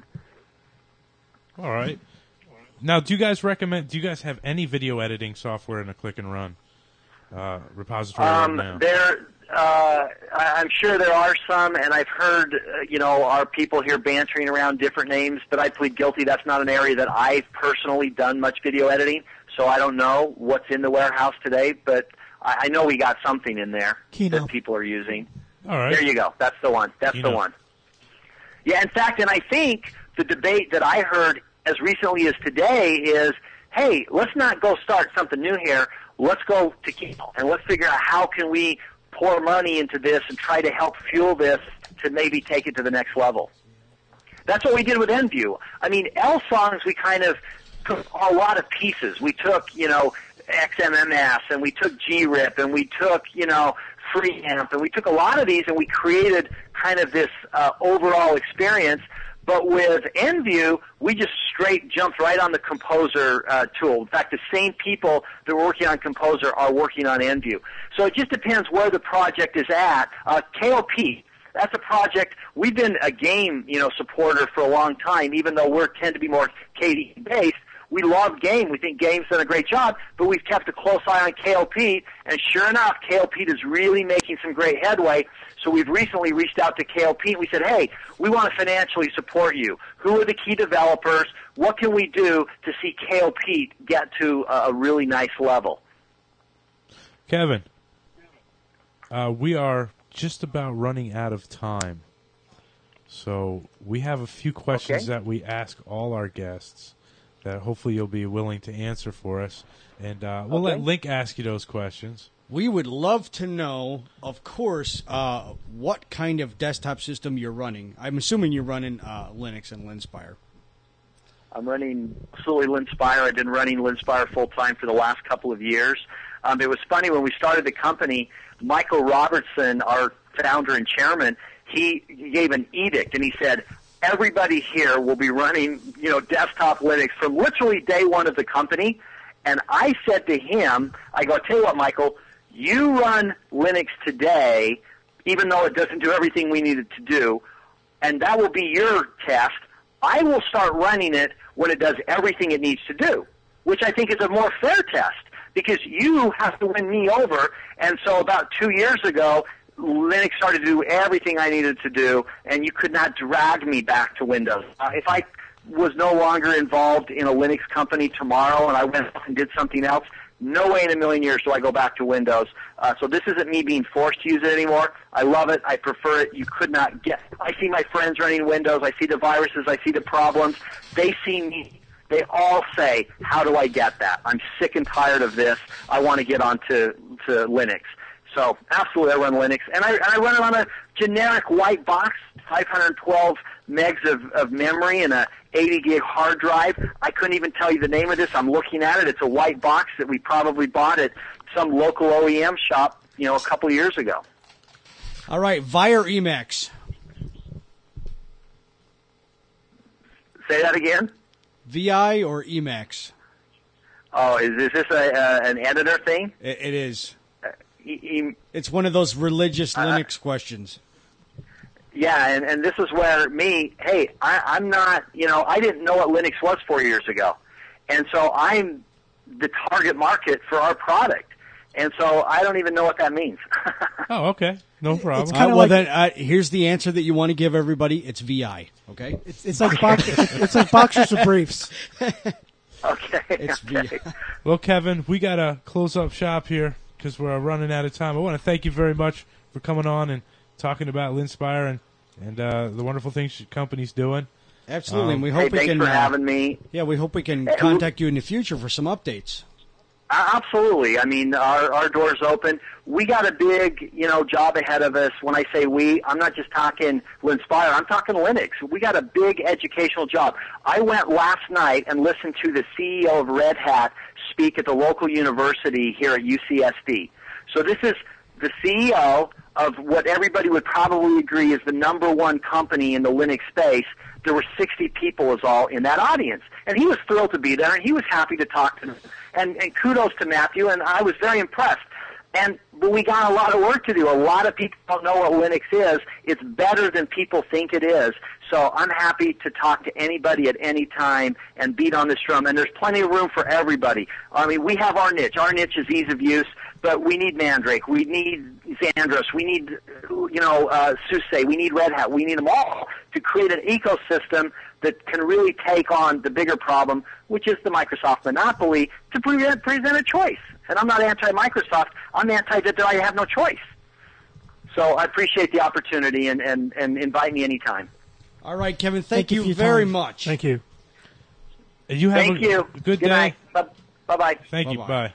All right. Now, do you guys have any video editing software in a Click and Run repository right now? I'm sure there are some, and I've heard, our people here bantering around different names, but I plead guilty. That's not an area that I've personally done much video editing, so I don't know what's in the warehouse today, but I know we got something in there that people are using. All right. There you go. That's the one. That's the one. Yeah, in fact, and I think the debate that I heard as recently as today is, hey, let's not go start something new here. Let's go to Kino, and let's figure out how can we pour money into this and try to help fuel this to maybe take it to the next level. That's what we did with Enview. I mean, LSongs, we kind of took a lot of pieces. We took, XMMS, and we took GRIP, and we took, FreeAmp, and we took a lot of these, and we created kind of this overall experience. But with Enview, we just straight jumped right on the Composer tool. In fact, the same people that were working on Composer are working on Enview. So it just depends where the project is at. KOP, that's a project. We've been a game, supporter for a long time, even though we tend to be more KDE-based. We love Game. We think Game's done a great job, but we've kept a close eye on KOP, and sure enough, KOP is really making some great headway. So we've recently reached out to KOP, and we said, hey, we want to financially support you. Who are the key developers? What can we do to see KOP get to a really nice level? Kevin, we are just about running out of time. So we have a few questions that we ask all our guests that hopefully you'll be willing to answer for us. And we'll let Link ask you those questions. We would love to know, of course, what kind of desktop system you're running. I'm assuming you're running Linux and Linspire. I'm running absolutely Linspire. I've been running Linspire full-time for the last couple of years. It was funny, when we started the company, Michael Robertson, our founder and chairman, he gave an edict, and he said, everybody here will be running, desktop Linux from literally day one of the company. And I said to him, I go, tell you what, Michael, you run Linux today, even though it doesn't do everything we need it to do, and that will be your test. I will start running it when it does everything it needs to do, which I think is a more fair test, because you have to win me over. And so about 2 years ago, Linux started to do everything I needed to do, and you could not drag me back to Windows. If I was no longer involved in a Linux company tomorrow and I went off and did something else, no way in a million years do I go back to Windows. So this isn't me being forced to use it anymore. I love it. I prefer it. You could not get. I see my friends running Windows. I see the viruses. I see the problems. They see me. They all say, how do I get that? I'm sick and tired of this. I want to get onto Linux. So absolutely I run Linux. And I run it on a generic white box, 512 megs of memory and a 80 gig hard drive. I couldn't even tell you the name of this. I'm looking at it. It's a white box that we probably bought at some local OEM shop, a couple years ago. All right, VI or Emacs? Say that again? VI or Emacs? Oh, is this an editor thing? It is. It's one of those religious Linux questions. Yeah, and this is where I'm not, I didn't know what Linux was 4 years ago. And so I'm the target market for our product. And so I don't even know what that means. Oh, okay. No problem. Well, then, here's the answer that you want to give everybody. It's VI, okay? It's like it's like boxers or briefs. Okay. It's VI. Well, Kevin, we got to close up shop here because we're running out of time. I want to thank you very much for coming on and talking about Linspire and the wonderful things your company's doing. Absolutely, and we hope we thanks can for having me. Yeah, we hope we can contact you in the future for some updates. Absolutely. I mean, our door's open. We got a big, job ahead of us. When I say we, I'm not just talking Linspire. I'm talking Linux. We got a big educational job. I went last night and listened to the CEO of Red Hat speak at the local university here at UCSD. So this is the CEO of what everybody would probably agree is the number one company in the Linux space. There were 60 people is all in that audience. And he was thrilled to be there, and he was happy to talk to them. And kudos to Matthew, and I was very impressed. But we got a lot of work to do. A lot of people don't know what Linux is. It's better than people think it is. So I'm happy to talk to anybody at any time and beat on this drum. And there's plenty of room for everybody. I mean, we have our niche. Our niche is ease of use, but we need Mandrake. We need Xandros. We need, SUSE. We need Red Hat. We need them all to create an ecosystem that can really take on the bigger problem, which is the Microsoft monopoly, to present a choice. And I'm not anti-Microsoft. I'm anti that I have no choice. So I appreciate the opportunity and invite me anytime. All right, Kevin, thank you very much. Thank you. And you have Thank you. Good Good day. night. Bye-bye. Thank you. Bye.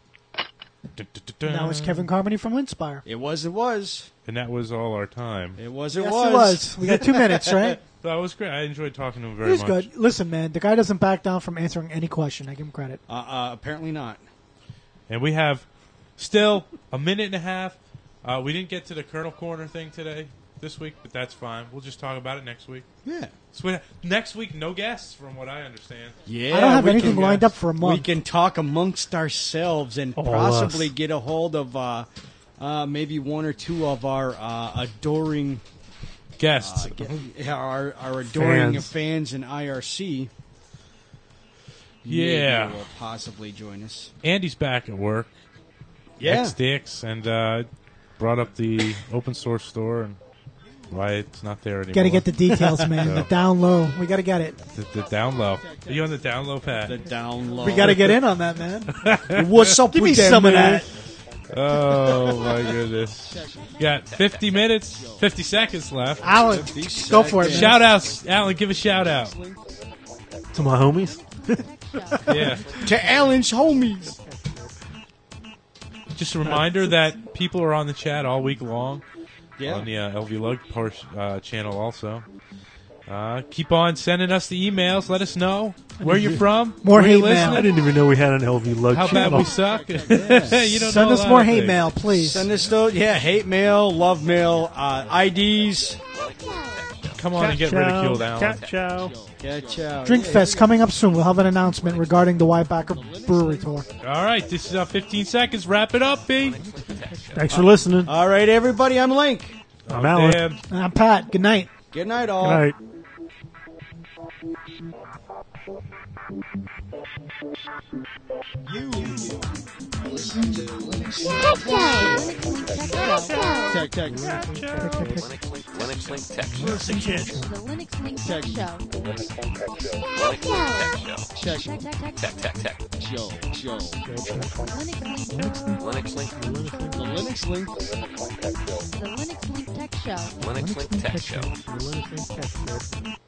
That was Kevin Carmody from Linspire. It was. And that was all our time. It was. Yes, it was. We got 2 minutes, right? That was great. I enjoyed talking to him very He was much. good. Listen, man, the guy doesn't back down from answering any question. I give him credit. Apparently not. And we have still a minute and a half. We didn't get to the Colonel Corner thing this week, but that's fine. We'll just talk about it next week. Yeah. So next week, no guests, from what I understand. Yeah, I don't have anything lined up for a month. We can talk amongst ourselves and possibly get a hold of maybe one or two of our adoring guests, our adoring fans in IRC. Yeah, maybe will possibly join us. Andy's back at work. Yeah, XDX, and brought up the open source store and why it's not there anymore. Got to get the details, man. The down low. We got to get it. The down low. Are you on the down low, Pat? The down low. We got to get in on that, man. What's up Give with me that, some man? of that. Oh, my goodness. You got 50 minutes, 50 seconds left. Alan, go for it, man. Shout outs. Alan, give a shout out. To my homies? Yeah. To Alan's homies. Just a reminder that people are on the chat all week long. Yeah. On the LV Lug channel also. Keep on sending us the emails. Let us know where you're from. More where hate you're mail. listening. I didn't even know we had an LV Lug How channel. bad we suck. You don't Send know us a lot more of hate things. mail, please. Send us those. Yeah, hate mail, love mail, IDs. Come on and get ridiculed, Alan. Cat chow. Catch out. Drinkfest coming up soon. We'll have an announcement regarding the Wybacker Brewery Tour. All right, this is 15 seconds. Wrap it up, B. Thanks for listening. All right, everybody. I'm Link. I'm Alan. Damn. And I'm Pat. Good night. Good night, all. Good night. You. Listen to Linux Tech Show. Tech. Linux Link Tech Show. The Linux Link Tech Show. Linux Link Tech Show. Tech Show. Linux Link. The Linux Link. The Linux Link. The Linux Link Tech Show. Linux Link Tech Show. The Linux Link Tech Show.